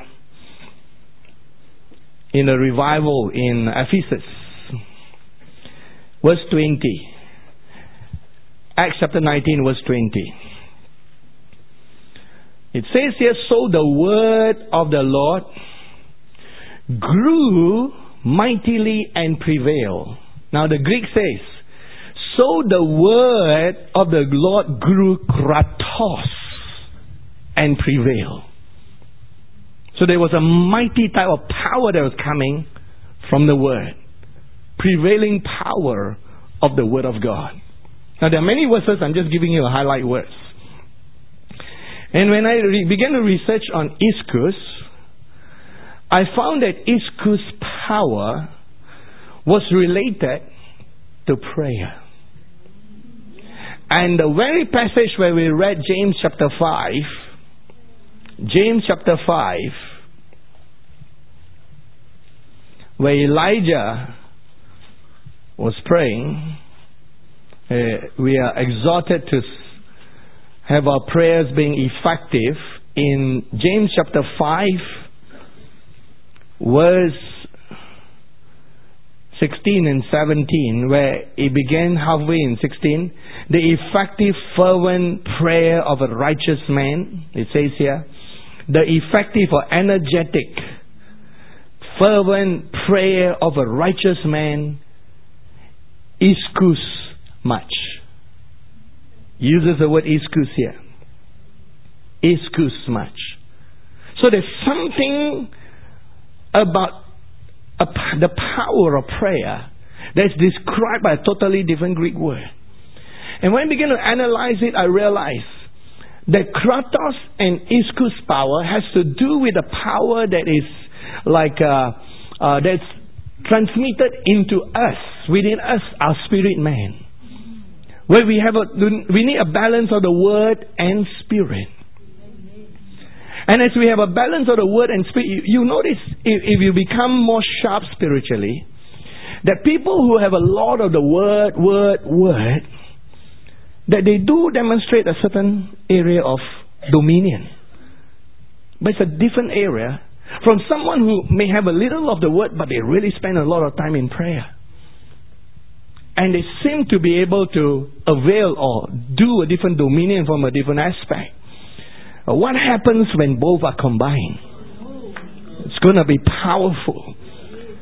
In the revival in Ephesus. Verse twenty. Acts chapter nineteen, verse twenty. It says here, so the word of the Lord grew mightily and prevailed. Now the Greek says, so the word of the Lord grew kratos and prevailed. So there was a mighty type of power that was coming from the word. Prevailing power of the word of God. Now there are many verses, I'm just giving you a highlight verse. And when I re- began to research on ischus, I found that ischus power was related to prayer. And the very passage where we read James chapter five, James chapter five, where Elijah was praying, uh, we are exhorted to have our prayers being effective in James chapter five, verse sixteen and seventeen, where it began halfway in sixteen. The effective fervent prayer of a righteous man, it says here. The effective or energetic fervent prayer of a righteous man ischus much. Uses the word ischus here. Ischus much. So there's something about a, the power of prayer that's described by a totally different Greek word. And when I began to analyze it, I realized that kratos and ischus power has to do with a power that is like uh, uh, that's transmitted into us, within us, our spirit man. Where we have a, we need a balance of the word and spirit. And as we have a balance of the word and spirit, you, you notice if, if you become more sharp spiritually, that people who have a lot of the word, word, word, that they do demonstrate a certain area of dominion. But it's a different area from someone who may have a little of the word, but they really spend a lot of time in prayer. And they seem to be able to avail or do a different dominion from a different aspect. What happens when both are combined? It's going to be powerful.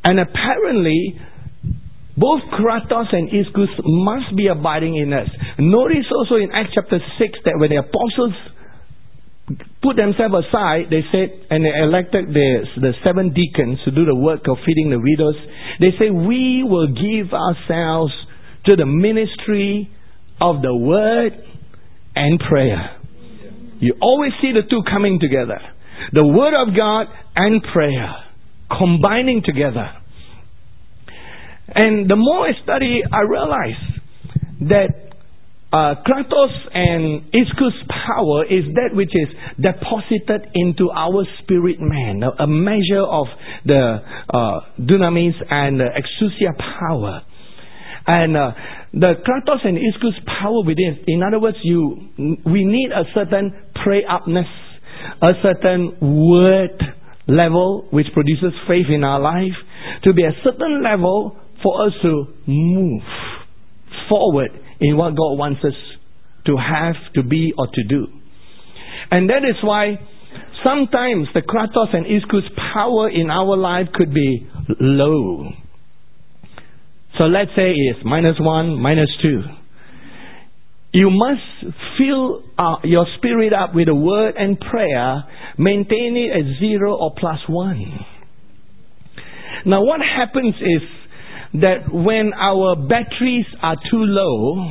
And apparently, both Kratos and Ischus must be abiding in us. Notice also in Acts chapter six that when the apostles put themselves aside, they said, and they elected the, the seven deacons to do the work of feeding the widows. They say, we will give ourselves to the ministry of the word and prayer. You always see the two coming together. The word of God and prayer combining together. And the more I study, I realize that uh, Kratos and Ischus' power is that which is deposited into our spirit man, a, a measure of the uh, dunamis and the exousia power. And uh, the Kratos and Ischus power within, in other words, you we need a certain pray-upness, a certain word level which produces faith in our life, to be a certain level for us to move forward in what God wants us to have, to be, or to do. And that is why sometimes the Kratos and Ischus power in our life could be low. So let's say it's minus one, minus two. You must fill uh, your spirit up with the word and prayer, maintain it at zero or plus one. Now what happens is that when our batteries are too low,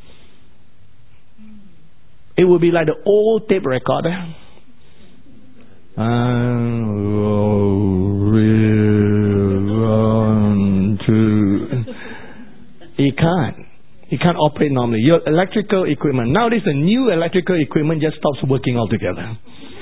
it will be like the old tape recorder. And one, two. You can't. You can't operate normally. Your electrical equipment. Nowadays, the new electrical equipment just stops working altogether.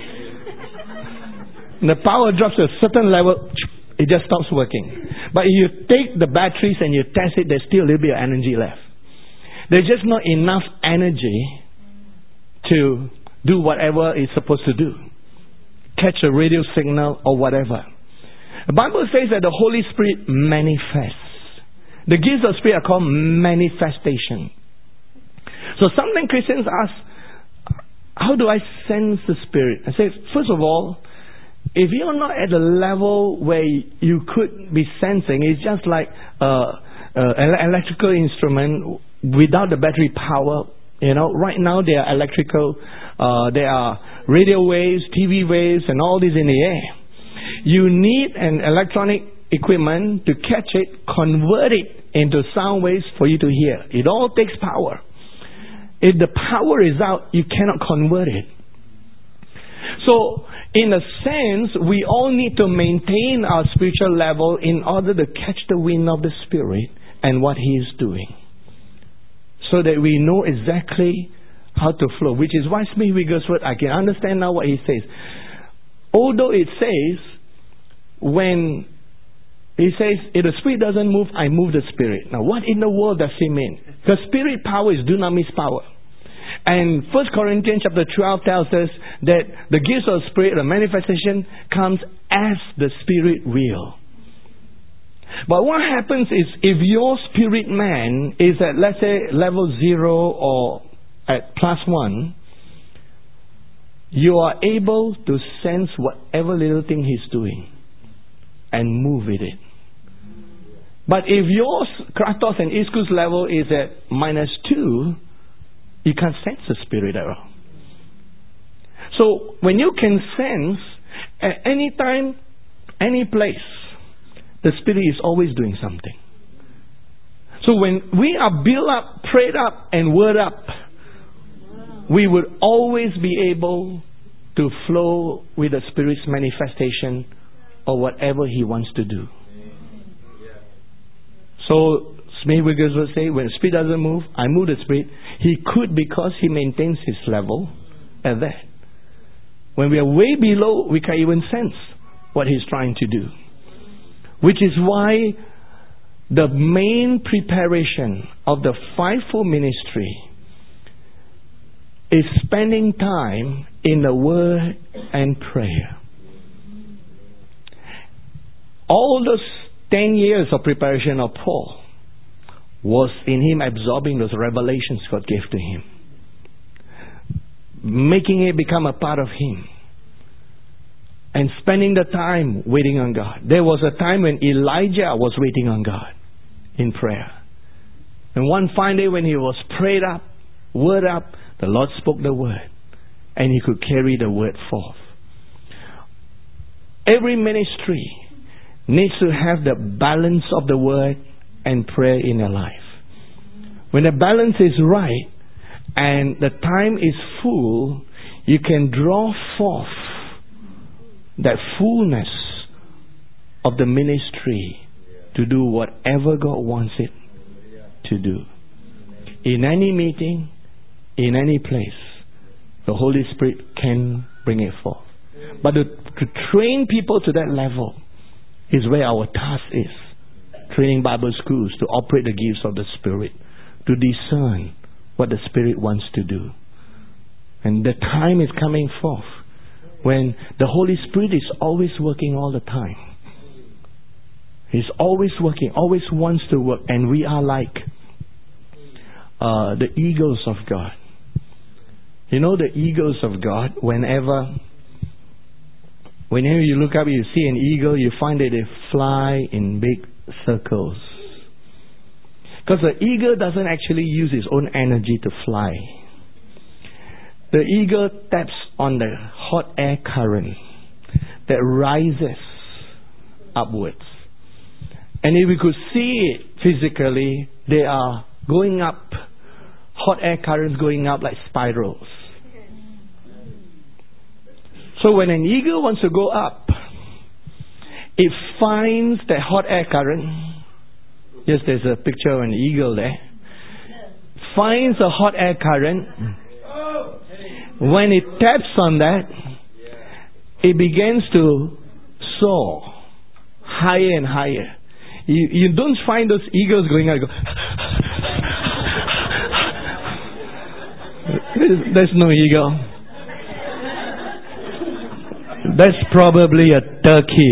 The power drops to a certain level, it just stops working. But if you take the batteries and you test it, there's still a little bit of energy left. There's just not enough energy to do whatever it's supposed to do. Catch a radio signal or whatever. The Bible says that the Holy Spirit manifests. The gifts of Spirit are called manifestation. So sometimes Christians ask, how do I sense the Spirit? I say, first of all, if you're not at the level where you could be sensing, it's just like uh, uh, an electrical instrument without the battery power. You know, right now there are electrical, uh, there are radio waves, T V waves, and all this in the air. You need an electronic equipment to catch it, convert it into sound waves for you to hear. It all takes power. If the power is out, you cannot convert it. So, in a sense, we all need to maintain our spiritual level in order to catch the wind of the Spirit and what He is doing. So that we know exactly how to flow. Which is why Smith Wigglesworth, I can understand now what he says. Although it says, when he says, if the Spirit doesn't move, I move the Spirit. Now, what in the world does he mean? Because Spirit power is dunamis power. And First Corinthians chapter twelve tells us that the gifts of the Spirit, the manifestation, comes as the Spirit will. But what happens is, if your spirit man is at, let's say, level zero or at plus one, you are able to sense whatever little thing he's doing and move with it. But if your Kratos and Ischus level is at minus two, you can't sense the Spirit at all. So when you can sense at any time, any place, the Spirit is always doing something. So when we are built up, prayed up, and word up, we would always be able to flow with the Spirit's manifestation or whatever He wants to do. So Smith Wigglesworth say, when the Spirit doesn't move, I move the Spirit. He could, because He maintains His level at that. When we are way below, we can't even sense what He's trying to do. Which is why the main preparation of the fivefold ministry is spending time in the Word and prayer. All those ten years of preparation of Paul was in him absorbing those revelations God gave to him, making it become a part of him. and spending the time waiting on God. There was a time when Elijah was waiting on God in prayer. And one fine day when he was prayed up, word up, the Lord spoke the word. And he could carry the word forth. Every ministry needs to have the balance of the word and prayer in their life. When the balance is right and the time is full, you can draw forth that fullness of the ministry to do whatever God wants it to do. In any meeting, in any place, the Holy Spirit can bring it forth. But to, to train people to that level is where our task is. Training Bible schools to operate the gifts of the Spirit, to discern what the Spirit wants to do. And the time is coming forth when the Holy Spirit is always working all the time. He's always working, always wants to work. And we are like uh, the eagles of God. You know the eagles of God, whenever whenever you look up, you see an eagle, you find that they fly in big circles. Because the eagle doesn't actually use its own energy to fly. The eagle taps on the hot air current that rises upwards. And if we could see it physically, they are going up, hot air currents going up like spirals. So when an eagle wants to go up, it finds that hot air current. Yes, there's a picture of an eagle there. Finds a hot air current. When it taps on that, it begins to soar higher and higher. You, you don't find those eagles going out. Go There's no eagle. That's probably a turkey.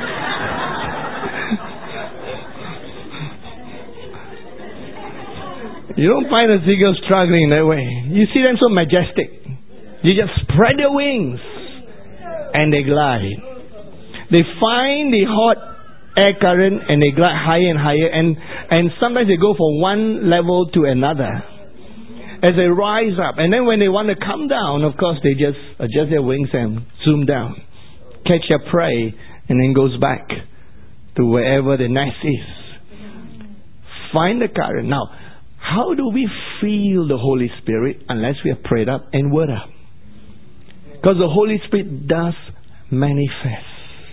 You don't find the eagles struggling that way. You see them so majestic. You just spread their wings and they glide. They find the hot air current and they glide higher and higher, and, and sometimes they go from one level to another as they rise up. And then when they want to come down, of course, they just adjust their wings and zoom down, catch their prey, and then goes back to wherever the nest is. Find the current. Now, how do we feel the Holy Spirit unless we are prayed up and word up? Because the Holy Spirit does manifest.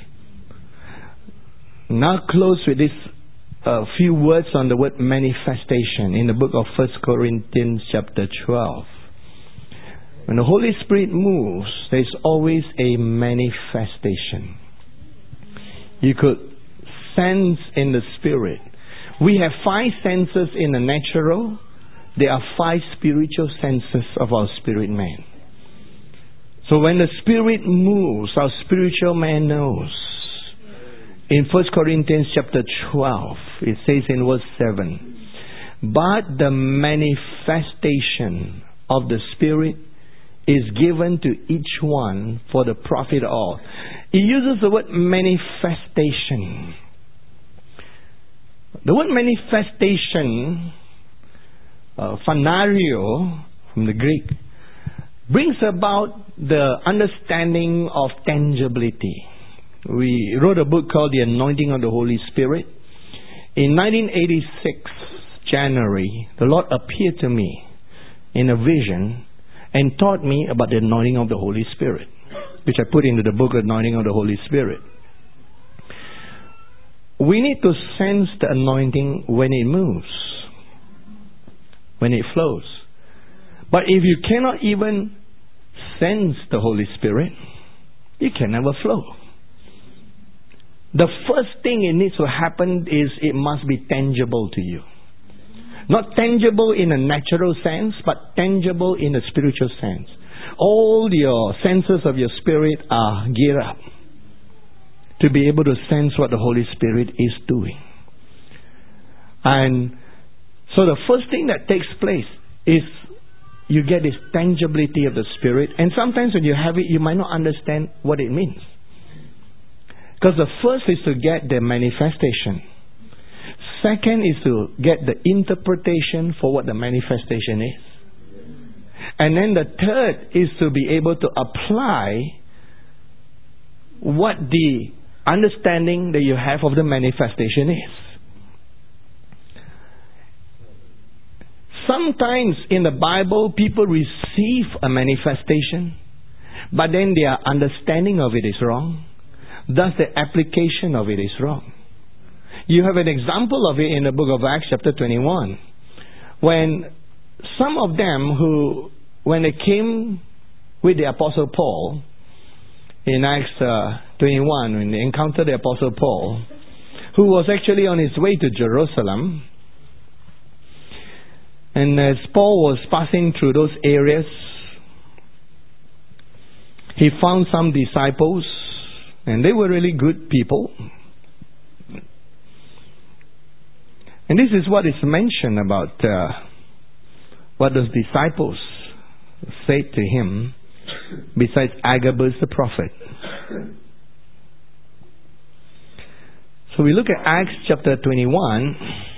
Now close with this uh, few words on the word manifestation in the book of First Corinthians chapter twelve. When the Holy Spirit moves, there's always a manifestation. You could sense in the Spirit. We have five senses in the natural. There are five spiritual senses of our spirit man. So when the Spirit moves, our spiritual man knows. In First Corinthians chapter twelve, it says in verse seven, but the manifestation of the Spirit is given to each one for the profit of all. It uses the word manifestation. The word manifestation, uh, phanario from the Greek, brings about the understanding of tangibility. We wrote a book called The Anointing of the Holy Spirit. In nineteen eighty-six, January, the Lord appeared to me in a vision and taught me about the anointing of the Holy Spirit, which I put into the book, Anointing of the Holy Spirit. We need to sense the anointing when it moves, when it flows. But if you cannot even sense the Holy Spirit, you can never flow. The first thing it needs to happen is it must be tangible to you. Not tangible in a natural sense, but tangible in a spiritual sense. All your senses of your spirit are geared up to be able to sense what the Holy Spirit is doing. And so the first thing that takes place is you get this tangibility of the Spirit. And sometimes when you have it, you might not understand what it means. Because the first is to get the manifestation. Second is to get the interpretation for what the manifestation is. And then the third is to be able to apply what the understanding that you have of the manifestation is. Sometimes in the Bible, people receive a manifestation, but then their understanding of it is wrong. Thus, the application of it is wrong. You have an example of it in the book of Acts chapter twenty-one. When some of them who, when they came with the Apostle Paul, in Acts uh, twenty-one, when they encountered the Apostle Paul, who was actually on his way to Jerusalem, and as Paul was passing through those areas, he found some disciples, and they were really good people. And this is what is mentioned about uh, what those disciples said to him, besides Agabus the prophet. So we look at Acts chapter twenty-one,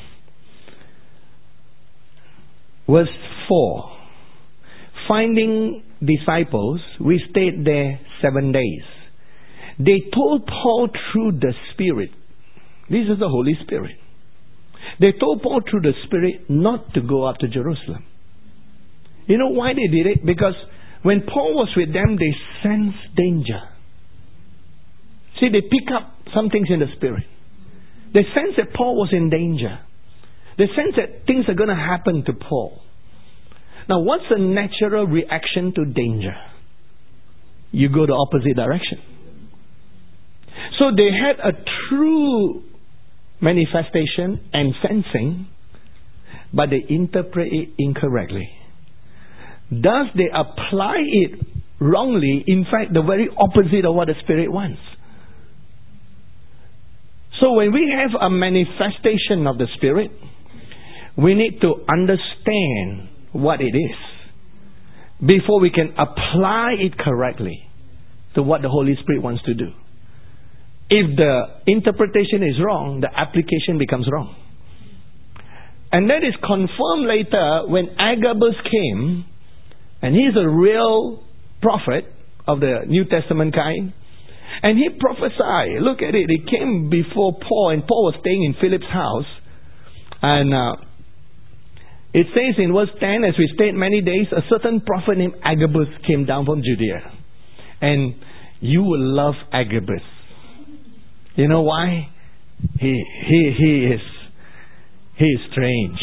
verse four. Finding disciples, we stayed there seven days. They told Paul through the Spirit. This is the Holy Spirit. They told Paul through the Spirit not to go up to Jerusalem. You know why they did it? Because when Paul was with them, they sensed danger. See, they pick up some things in the Spirit. They sense that Paul was in danger. They sense that things are going to happen to Paul. Now, what's the natural reaction to danger? You go the opposite direction. So they had a true manifestation and sensing, but they interpret it incorrectly. Thus, they apply it wrongly, in fact, the very opposite of what the Spirit wants. So when we have a manifestation of the Spirit, we need to understand what it is before we can apply it correctly to what the Holy Spirit wants to do. If the interpretation is wrong, the application becomes wrong. And that is confirmed later when Agabus came, and he's a real prophet of the New Testament kind, and he prophesied. Look at it. He came before Paul, and Paul was staying in Philip's house. And uh, it says in verse ten, as we stayed many days, a certain prophet named Agabus came down from Judea. And you will love Agabus. You know why? He he he is he is strange.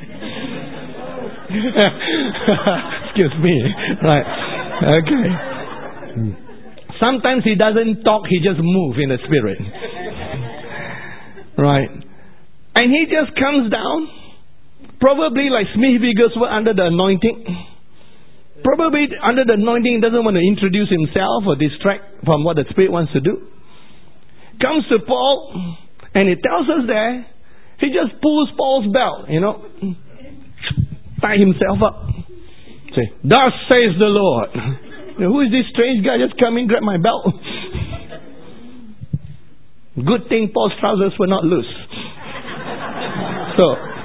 Excuse me. Right. Okay. Sometimes he doesn't talk, he just moves in the Spirit. Right. And he just comes down. Probably like Smith Wigglesworth under the anointing. Probably under the anointing, he doesn't want to introduce himself or distract from what the Spirit wants to do. Comes to Paul, and he tells us there, he just pulls Paul's belt, you know, tie himself up. Say, thus says the Lord. Now, who is this strange guy just come in, grab my belt? Good thing Paul's trousers were not loose. So,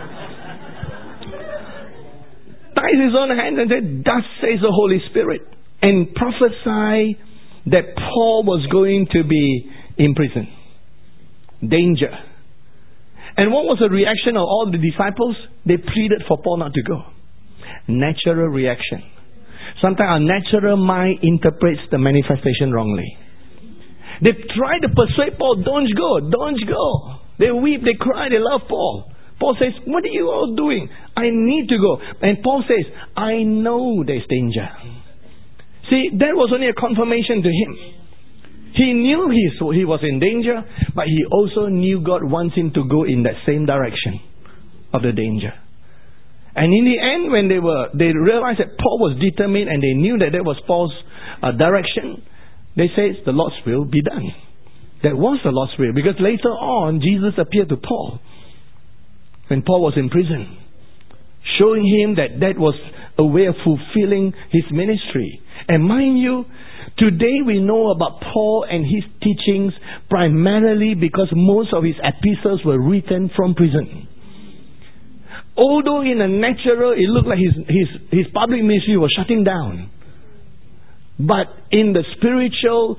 ties his own hand and said, thus says the Holy Spirit. And prophesy that Paul was going to be in prison. Danger. And what was the reaction of all the disciples? They pleaded for Paul not to go. Natural reaction. Sometimes our natural mind interprets the manifestation wrongly. They try to persuade Paul, don't go, don't go. They weep, they cry, they love Paul. Paul says, what are you all doing? I need to go. And Paul says, I know there's danger. See, that was only a confirmation to him. He knew he, he was in danger, but he also knew God wants him to go in that same direction of the danger. And in the end, when they were, they realized that Paul was determined and they knew that that was Paul's uh, direction, they said, the Lord's will be done. That was the Lord's will, because later on, Jesus appeared to Paul when Paul was in prison, showing him that that was a way of fulfilling his ministry. And mind you, today we know about Paul and his teachings primarily because most of his epistles were written from prison. Although in the natural it looked like his, his, his public ministry was shutting down, but in the spiritual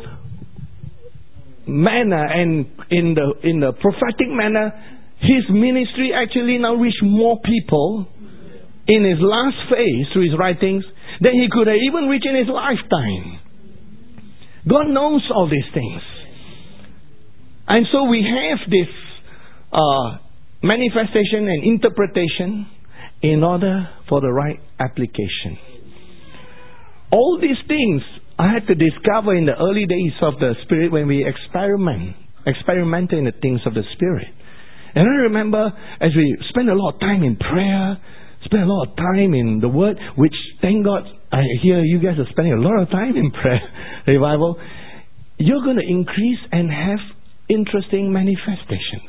manner and in the in the prophetic manner, his ministry actually now reached more people in his last phase through his writings than he could have even reached in his lifetime. God knows all these things. And so we have this uh, manifestation and interpretation in order for the right application. All these things I had to discover in the early days of the Spirit when we experiment, experimented in the things of the Spirit. And I remember as we spent a lot of time in prayer, spent a lot of time in the Word, which thank God I hear you guys are spending a lot of time in prayer, revival. You're going to increase and have interesting manifestations.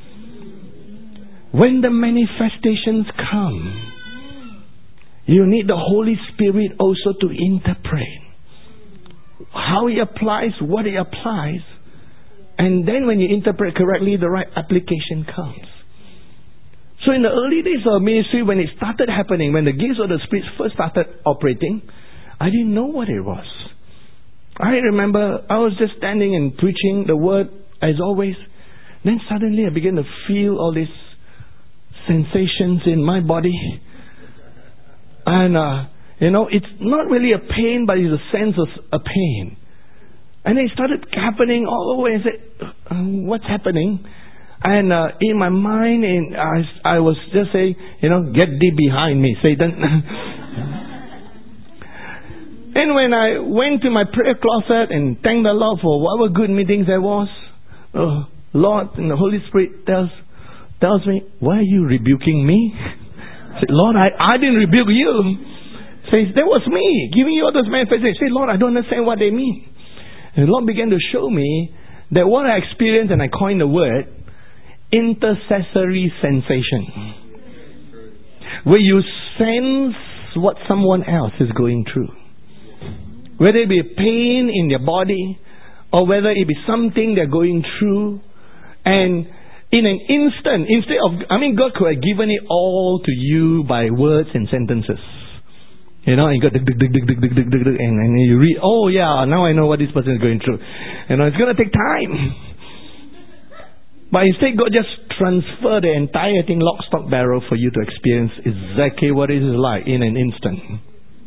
When the manifestations come, you need the Holy Spirit also to interpret how He applies, what He applies, and then when you interpret correctly, the right application comes. So in the early days of ministry, when it started happening, when the gifts of the Spirit first started operating, I didn't know what it was. I remember I was just standing and preaching the Word as always. Then suddenly I began to feel all these sensations in my body. And, uh, you know, it's not really a pain, but it's a sense of a pain. And it started happening all over. I said, uh, what's happening? And uh, in my mind, in, I, I was just saying, you know, get thee behind me, Satan. And when I went to my prayer closet and thanked the Lord for whatever good meetings there was, oh, Lord, and the Holy Spirit tells tells me, why are you rebuking me? I said, Lord, I, I didn't rebuke you. Says, that was me giving you all those manifestations. Say, Lord, I don't understand what they mean. And the Lord began to show me that what I experienced, and I coined the word, intercessory sensation. Where you sense what someone else is going through. Whether it be pain in their body, or whether it be something they're going through. And in an instant, instead of, I mean, God could have given it all to you by words and sentences. You know, you got dig, dig, dig, dig, dig, dig, dig, dig, and then you read, oh yeah, now I know what this person is going through. You know, it's going to take time. But instead, God just transferred the entire thing, lock, stock, barrel, for you to experience exactly what it is like in an instant.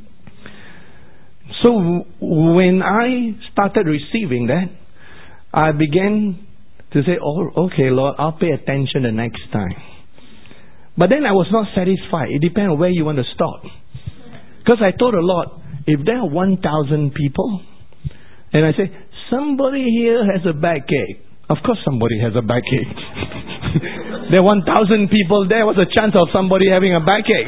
So when I started receiving that, I began to say, oh, okay, Lord, I'll pay attention the next time. But then I was not satisfied. It depends on where you want to stop. Because I told the Lord, if there are one thousand people, and I say, somebody here has a backache. Of course somebody has a backache. There are one thousand people, there was a chance of somebody having a backache.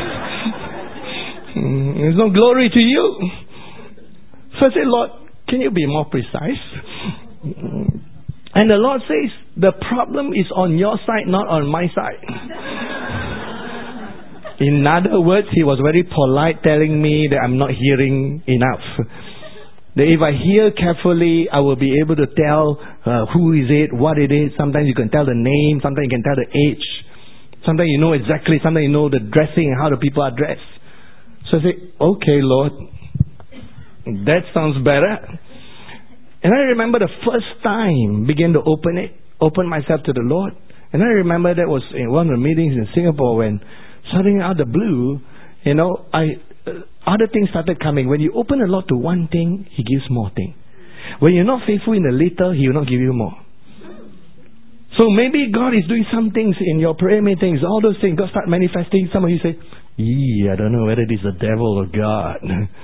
There's no glory to you. So I said, Lord, can you be more precise? And the Lord says, the problem is on your side, not on my side. In other words, He was very polite, telling me that I'm not hearing enough. That if I hear carefully, I will be able to tell uh, who is it, what it is. Sometimes you can tell the name, sometimes you can tell the age. Sometimes you know exactly, sometimes you know the dressing and how the people are dressed. So I say, okay, Lord, that sounds better. And I remember the first time I began to open it, open myself to the Lord. And I remember that was in one of the meetings in Singapore when suddenly out of the blue, you know, I uh, other things started coming. When you open a lot to one thing, He gives more things. When you're not faithful in the little, He will not give you more. So maybe God is doing some things in your prayer meetings, all those things, God start manifesting. Some of you say, "Ee, I don't know whether this is the devil or God."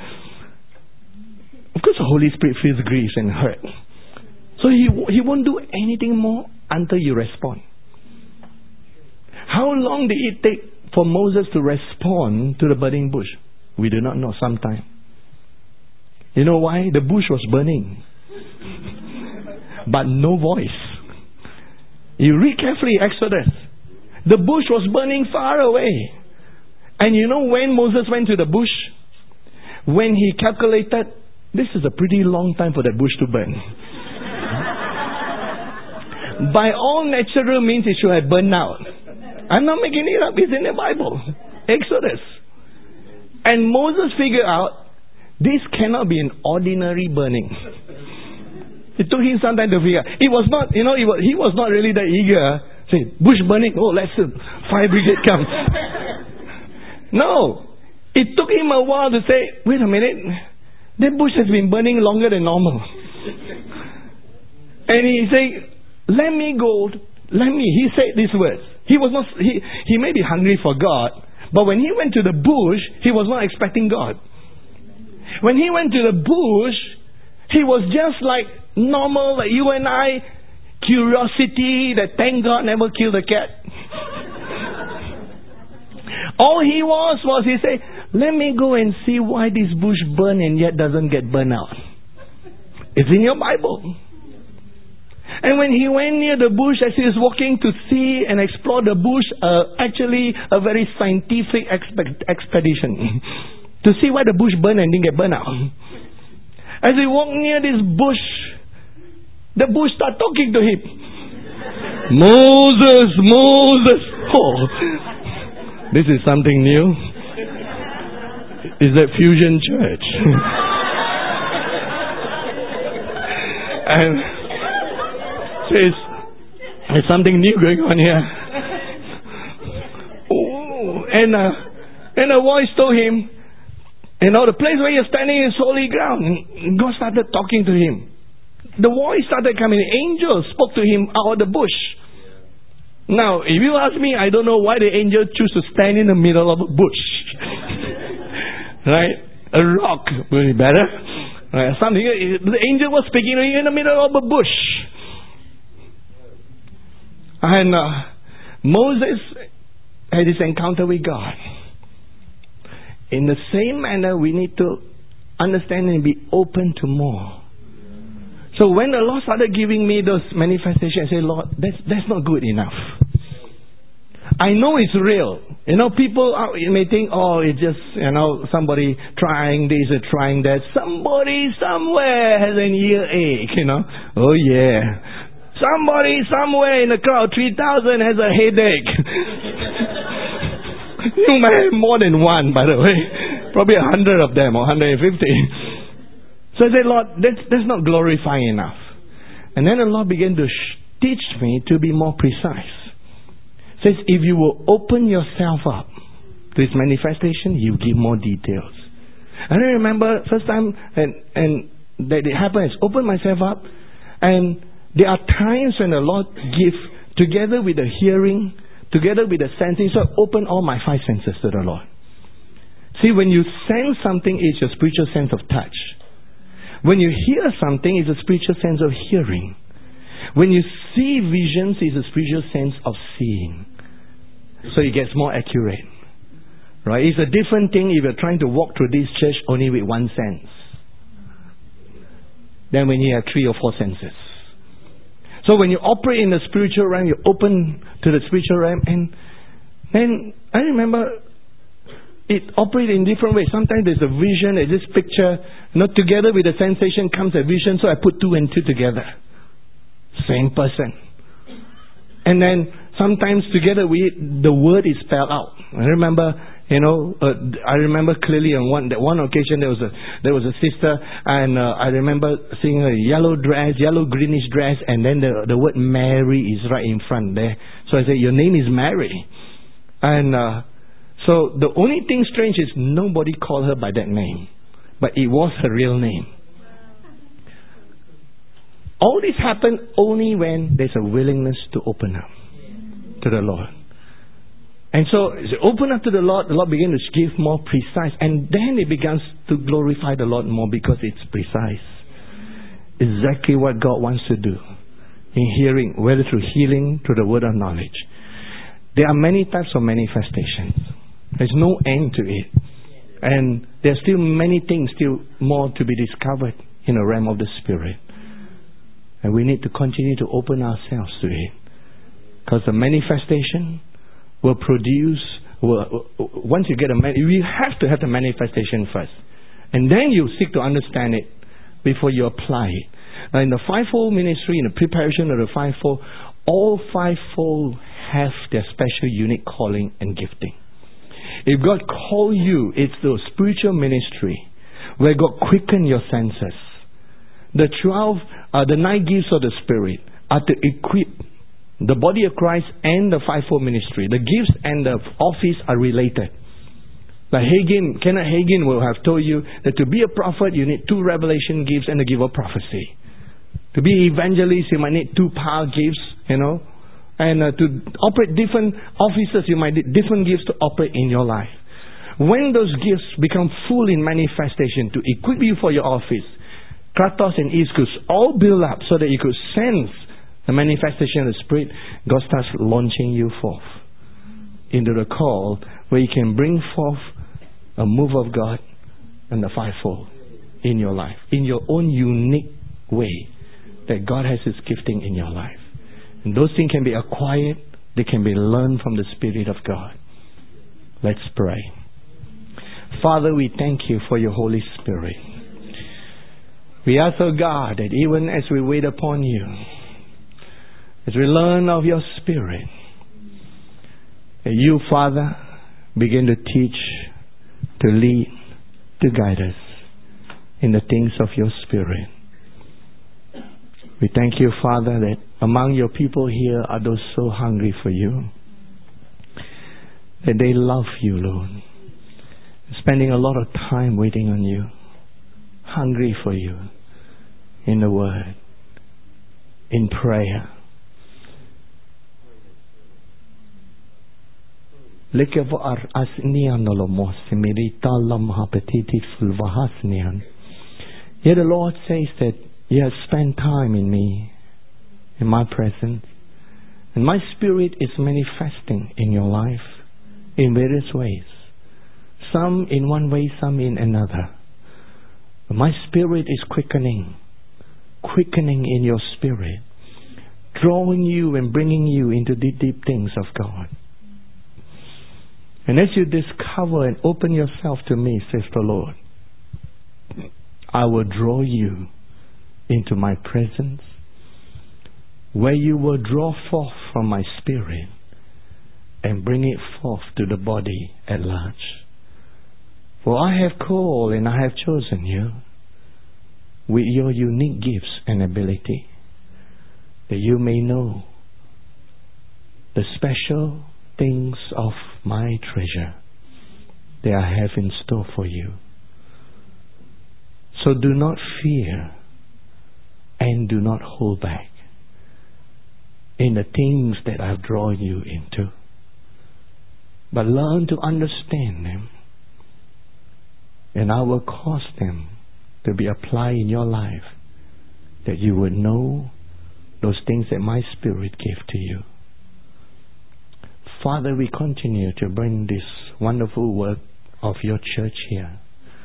Of course the Holy Spirit feels grief and hurt. So He, he won't do anything more until you respond. How long did it take for Moses to respond to the burning bush? We do not know. Sometime. You know why? The bush was burning. But no voice. You read carefully Exodus. The bush was burning far away. And you know when Moses went to the bush? When he calculated, this is a pretty long time for that bush to burn. By all natural means, it should have burned out. I'm not making it up. It's in the Bible. Exodus. And Moses figured out, this cannot be an ordinary burning. It took him some time to figure out. It was not, you know, it was, he was not really that eager. Say, bush burning, oh, let's uh, fire brigade comes. No. It took him a while to say, wait a minute, that bush has been burning longer than normal. And he said, let me go, let me, he said these words. He was not, he, he may be hungry for God, but when he went to the bush, he was not expecting God. When he went to the bush, he was just like normal, like you and I, curiosity that thank God never killed a cat. All he was, was he said, let me go and see why this bush burn and yet doesn't get burned out. It's in your Bible. And when he went near the bush, as he was walking to see and explore the bush, uh, actually a very scientific expe- expedition to see why the bush burned and didn't get burned out. As he walked near this bush, the bush started talking to him. Moses, Moses. Oh, this is something new. Is that Fusion Church? And says, there's something new going on here. Oh, and uh, and a voice told him, you know, the place where you're standing is holy ground. And God started talking to him. The voice started coming. Angels spoke to him out of the bush. Now, if you ask me, I don't know why the angel choose to stand in the middle of a bush. Right? A rock would be better. Right? Something. The angel was speaking to you in the middle of a bush. And uh, Moses had this encounter with God. In the same manner, we need to understand and be open to more. So when the Lord started giving me those manifestations, I said, Lord, that's, that's not good enough. I know it's real. You know, people are, you may think, oh, it's just, you know, somebody trying this or trying that. Somebody somewhere has an earache, you know. Oh, yeah. Somebody somewhere in the crowd, three thousand, has a headache. You might have more than one, by the way. Probably a hundred of them or one hundred fifty. So I said, Lord, that's, that's not glorifying enough. And then the Lord began to sh- teach me to be more precise. Says, if you will open yourself up to His manifestation, He will give more details. And I remember first time and, and that it happened is open myself up, and there are times when the Lord gives, together with the hearing, together with the sensing, so I open all my five senses to the Lord. See, when you sense something, it's your spiritual sense of touch. When you hear something, it's a spiritual sense of hearing. When you see visions, it's a spiritual sense of seeing. So it gets more accurate. Right? It's a different thing if you're trying to walk through this church only with one sense. Then when you have three or four senses. So when you operate in the spiritual realm, you open to the spiritual realm, and then I remember it operates in different ways. Sometimes there's a vision, there's this picture, you know, together with the sensation comes a vision, so I put two and two together. Same person. And then sometimes together we the word is spelled out. I remember, you know, uh, I remember clearly on one that one occasion there was a there was a sister, and uh, I remember seeing a yellow dress, yellow greenish dress, and then the the word Mary is right in front there. So I said, your name is Mary, and uh, so the only thing strange is nobody called her by that name, but it was her real name. All this happened only when there's a willingness to open up to the Lord. And so, as you open up to the Lord, the Lord began to give more precise. And then it begins to glorify the Lord more because it's precise. Exactly what God wants to do in hearing, whether through healing, through the word of knowledge. There are many types of manifestations. There's no end to it. And there's still many things, still more to be discovered in the realm of the Spirit. And we need to continue to open ourselves to it. Because the manifestation will produce Well, once you get a, you have to have the manifestation first. And then you seek to understand it before you apply it. Now in the fivefold ministry, in the preparation of the fivefold, all fivefold have their special, unique calling and gifting. If God call you, it's the spiritual ministry where God quicken your senses. The twelve, uh, the nine gifts of the Spirit are to equip the body of Christ and the fivefold ministry. The gifts and the office are related. Like Hagin, Kenneth Hagin will have told you that to be a prophet, you need two revelation gifts and a gift of prophecy. To be evangelist, you might need two power gifts, you know. And uh, to operate different offices, you might need different gifts to operate in your life. When those gifts become full in manifestation to equip you for your office, Kratos and Iskus all build up so that you could sense the manifestation of the Spirit. God starts launching you forth into the call where you can bring forth a move of God and the fivefold in your life, in your own unique way that God has His gifting in your life. And those things can be acquired, they can be learned from the Spirit of God. Let's pray. Father, we thank you for your Holy Spirit. We ask, O God, that even as we wait upon you, as we learn of your Spirit, that you, Father, begin to teach, to lead, to guide us in the things of your Spirit. We thank you, Father, that among your people here are those so hungry for you, that they love you, Lord, spending a lot of time waiting on you, hungry for you in the Word, in prayer. Yet the Lord says that you have spent time in me, in my presence, and my Spirit is manifesting in your life in various ways. Some in one way, some in another. But my Spirit is quickening, quickening in your spirit, drawing you and bringing you into the deep things of God. And as you discover and open yourself to me, says the Lord, I will draw you into my presence, where you will draw forth from my Spirit and bring it forth to the body at large. For I have called and I have chosen you with your unique gifts and ability, that you may know the special things of my treasure that I have in store for you. So do not fear and do not hold back in the things that I've drawn you into, but learn to understand them, and I will cause them to be applied in your life, that you would know those things that my Spirit gave to you. Father, we continue to bring this wonderful work of your church here.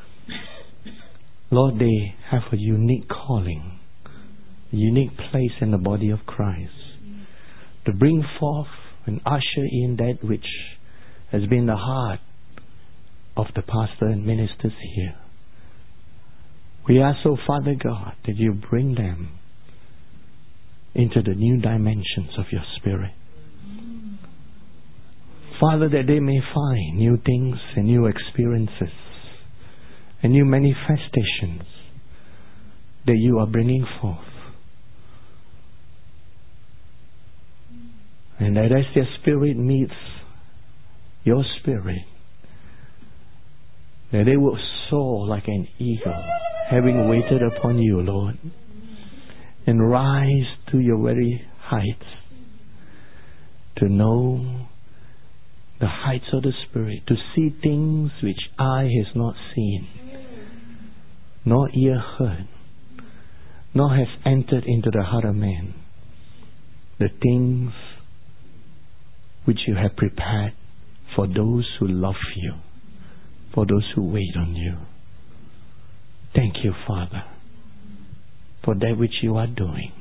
Lord, they have a unique calling, a unique place in the body of Christ, to bring forth and usher in that which has been the heart of the pastor and ministers here. We ask, oh Father God, that you bring them into the new dimensions of your Spirit. Father, that they may find new things and new experiences and new manifestations that you are bringing forth. And that as their spirit meets your spirit, that they will soar like an eagle, having waited upon you, Lord, and rise to your very heights, to know the heights of the Spirit, to see things which eye has not seen, nor ear heard, nor has entered into the heart of man, the things which you have prepared for those who love you, for those who wait on you. Thank you, Father, for that which you are doing.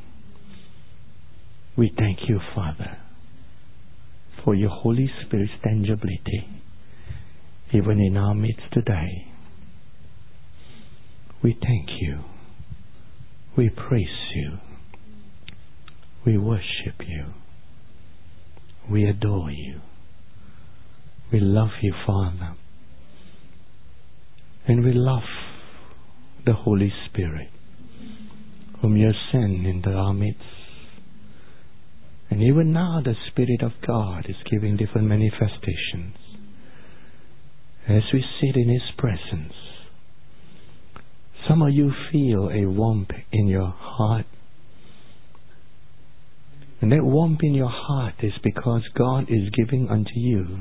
We thank you, Father, for your Holy Spirit's tangibility even in our midst today. We thank you. We praise you. We worship you. We adore you. We love you, Father. And we love the Holy Spirit, whom you sent into our midst. And even now the Spirit of God is giving different manifestations. As we sit in His presence, some of you feel a warmth in your heart. And that warmth in your heart is because God is giving unto you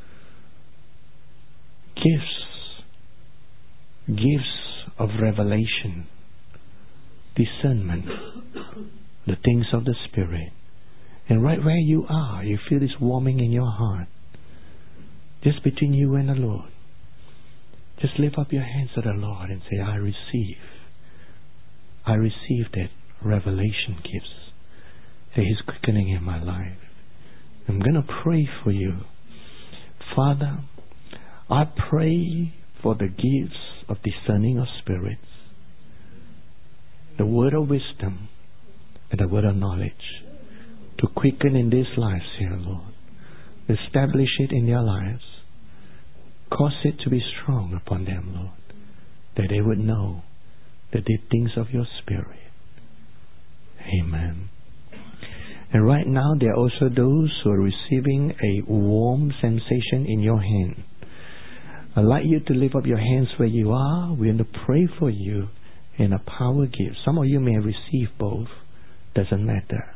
gifts, gifts of revelation, discernment, the things of the Spirit. And right where you are, you feel this warming in your heart, just between you and the Lord. Just lift up your hands to the Lord and say, I receive. I receive that revelation gifts that He's quickening in my life. I'm going to pray for you. Father, I pray for the gifts of discerning of spirits, the word of wisdom, and the word of knowledge to quicken in these lives here, Lord. Establish it in their lives. Cause it to be strong upon them, Lord, that they would know the deep things of your Spirit. Amen. And right now there are also those who are receiving a warm sensation in your hand. I'd like you to lift up your hands where you are. We're going to pray for you in a power gift. Some of you may receive both. Doesn't matter.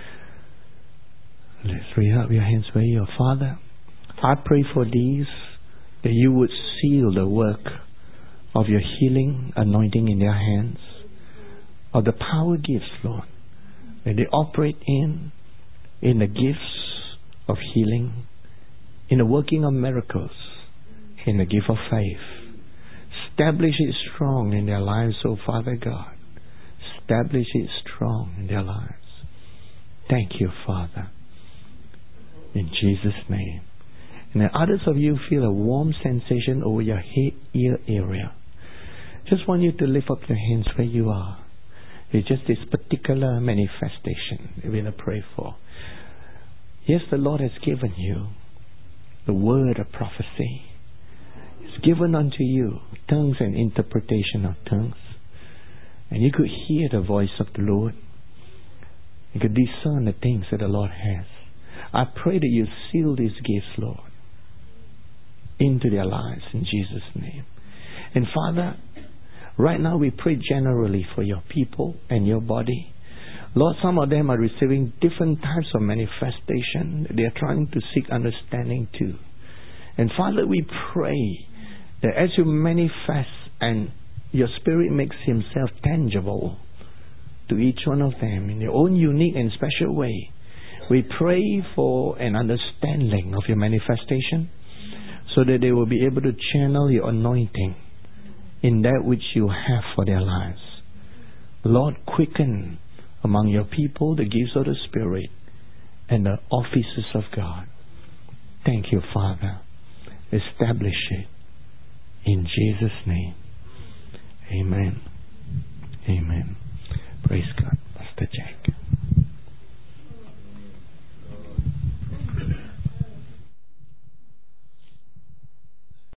Let's raise up your hands where you are. Father, I pray for these, that you would seal the work of your healing anointing in their hands, of the power gifts, Lord, that they operate in, in the gifts of healing, in the working of miracles, in the gift of faith. Establish it strong in their lives, oh Father God. Establish it strong in their lives. Thank you, Father. In Jesus' name. And then others of you feel a warm sensation over your head, ear area. Just want you to lift up your hands where you are. It's just this particular manifestation we're going to pray for. Yes, the Lord has given you the word of prophecy. It's given unto you tongues and interpretation of tongues. And you could hear the voice of the Lord. You could discern the things that the Lord has. I pray that you seal these gifts, Lord, into their lives in Jesus' name. And Father, right now we pray generally for your people and your body. Lord, some of them are receiving different types of manifestation. They are trying to seek understanding too. And Father, we pray that as you manifest and your Spirit makes Himself tangible to each one of them in their own unique and special way, we pray for an understanding of your manifestation so that they will be able to channel your anointing in that which you have for their lives. Lord, quicken among your people the gifts of the Spirit and the offices of God. Thank you, Father. Establish it in Jesus' name. Amen. Amen. Praise God. Pastor Jack.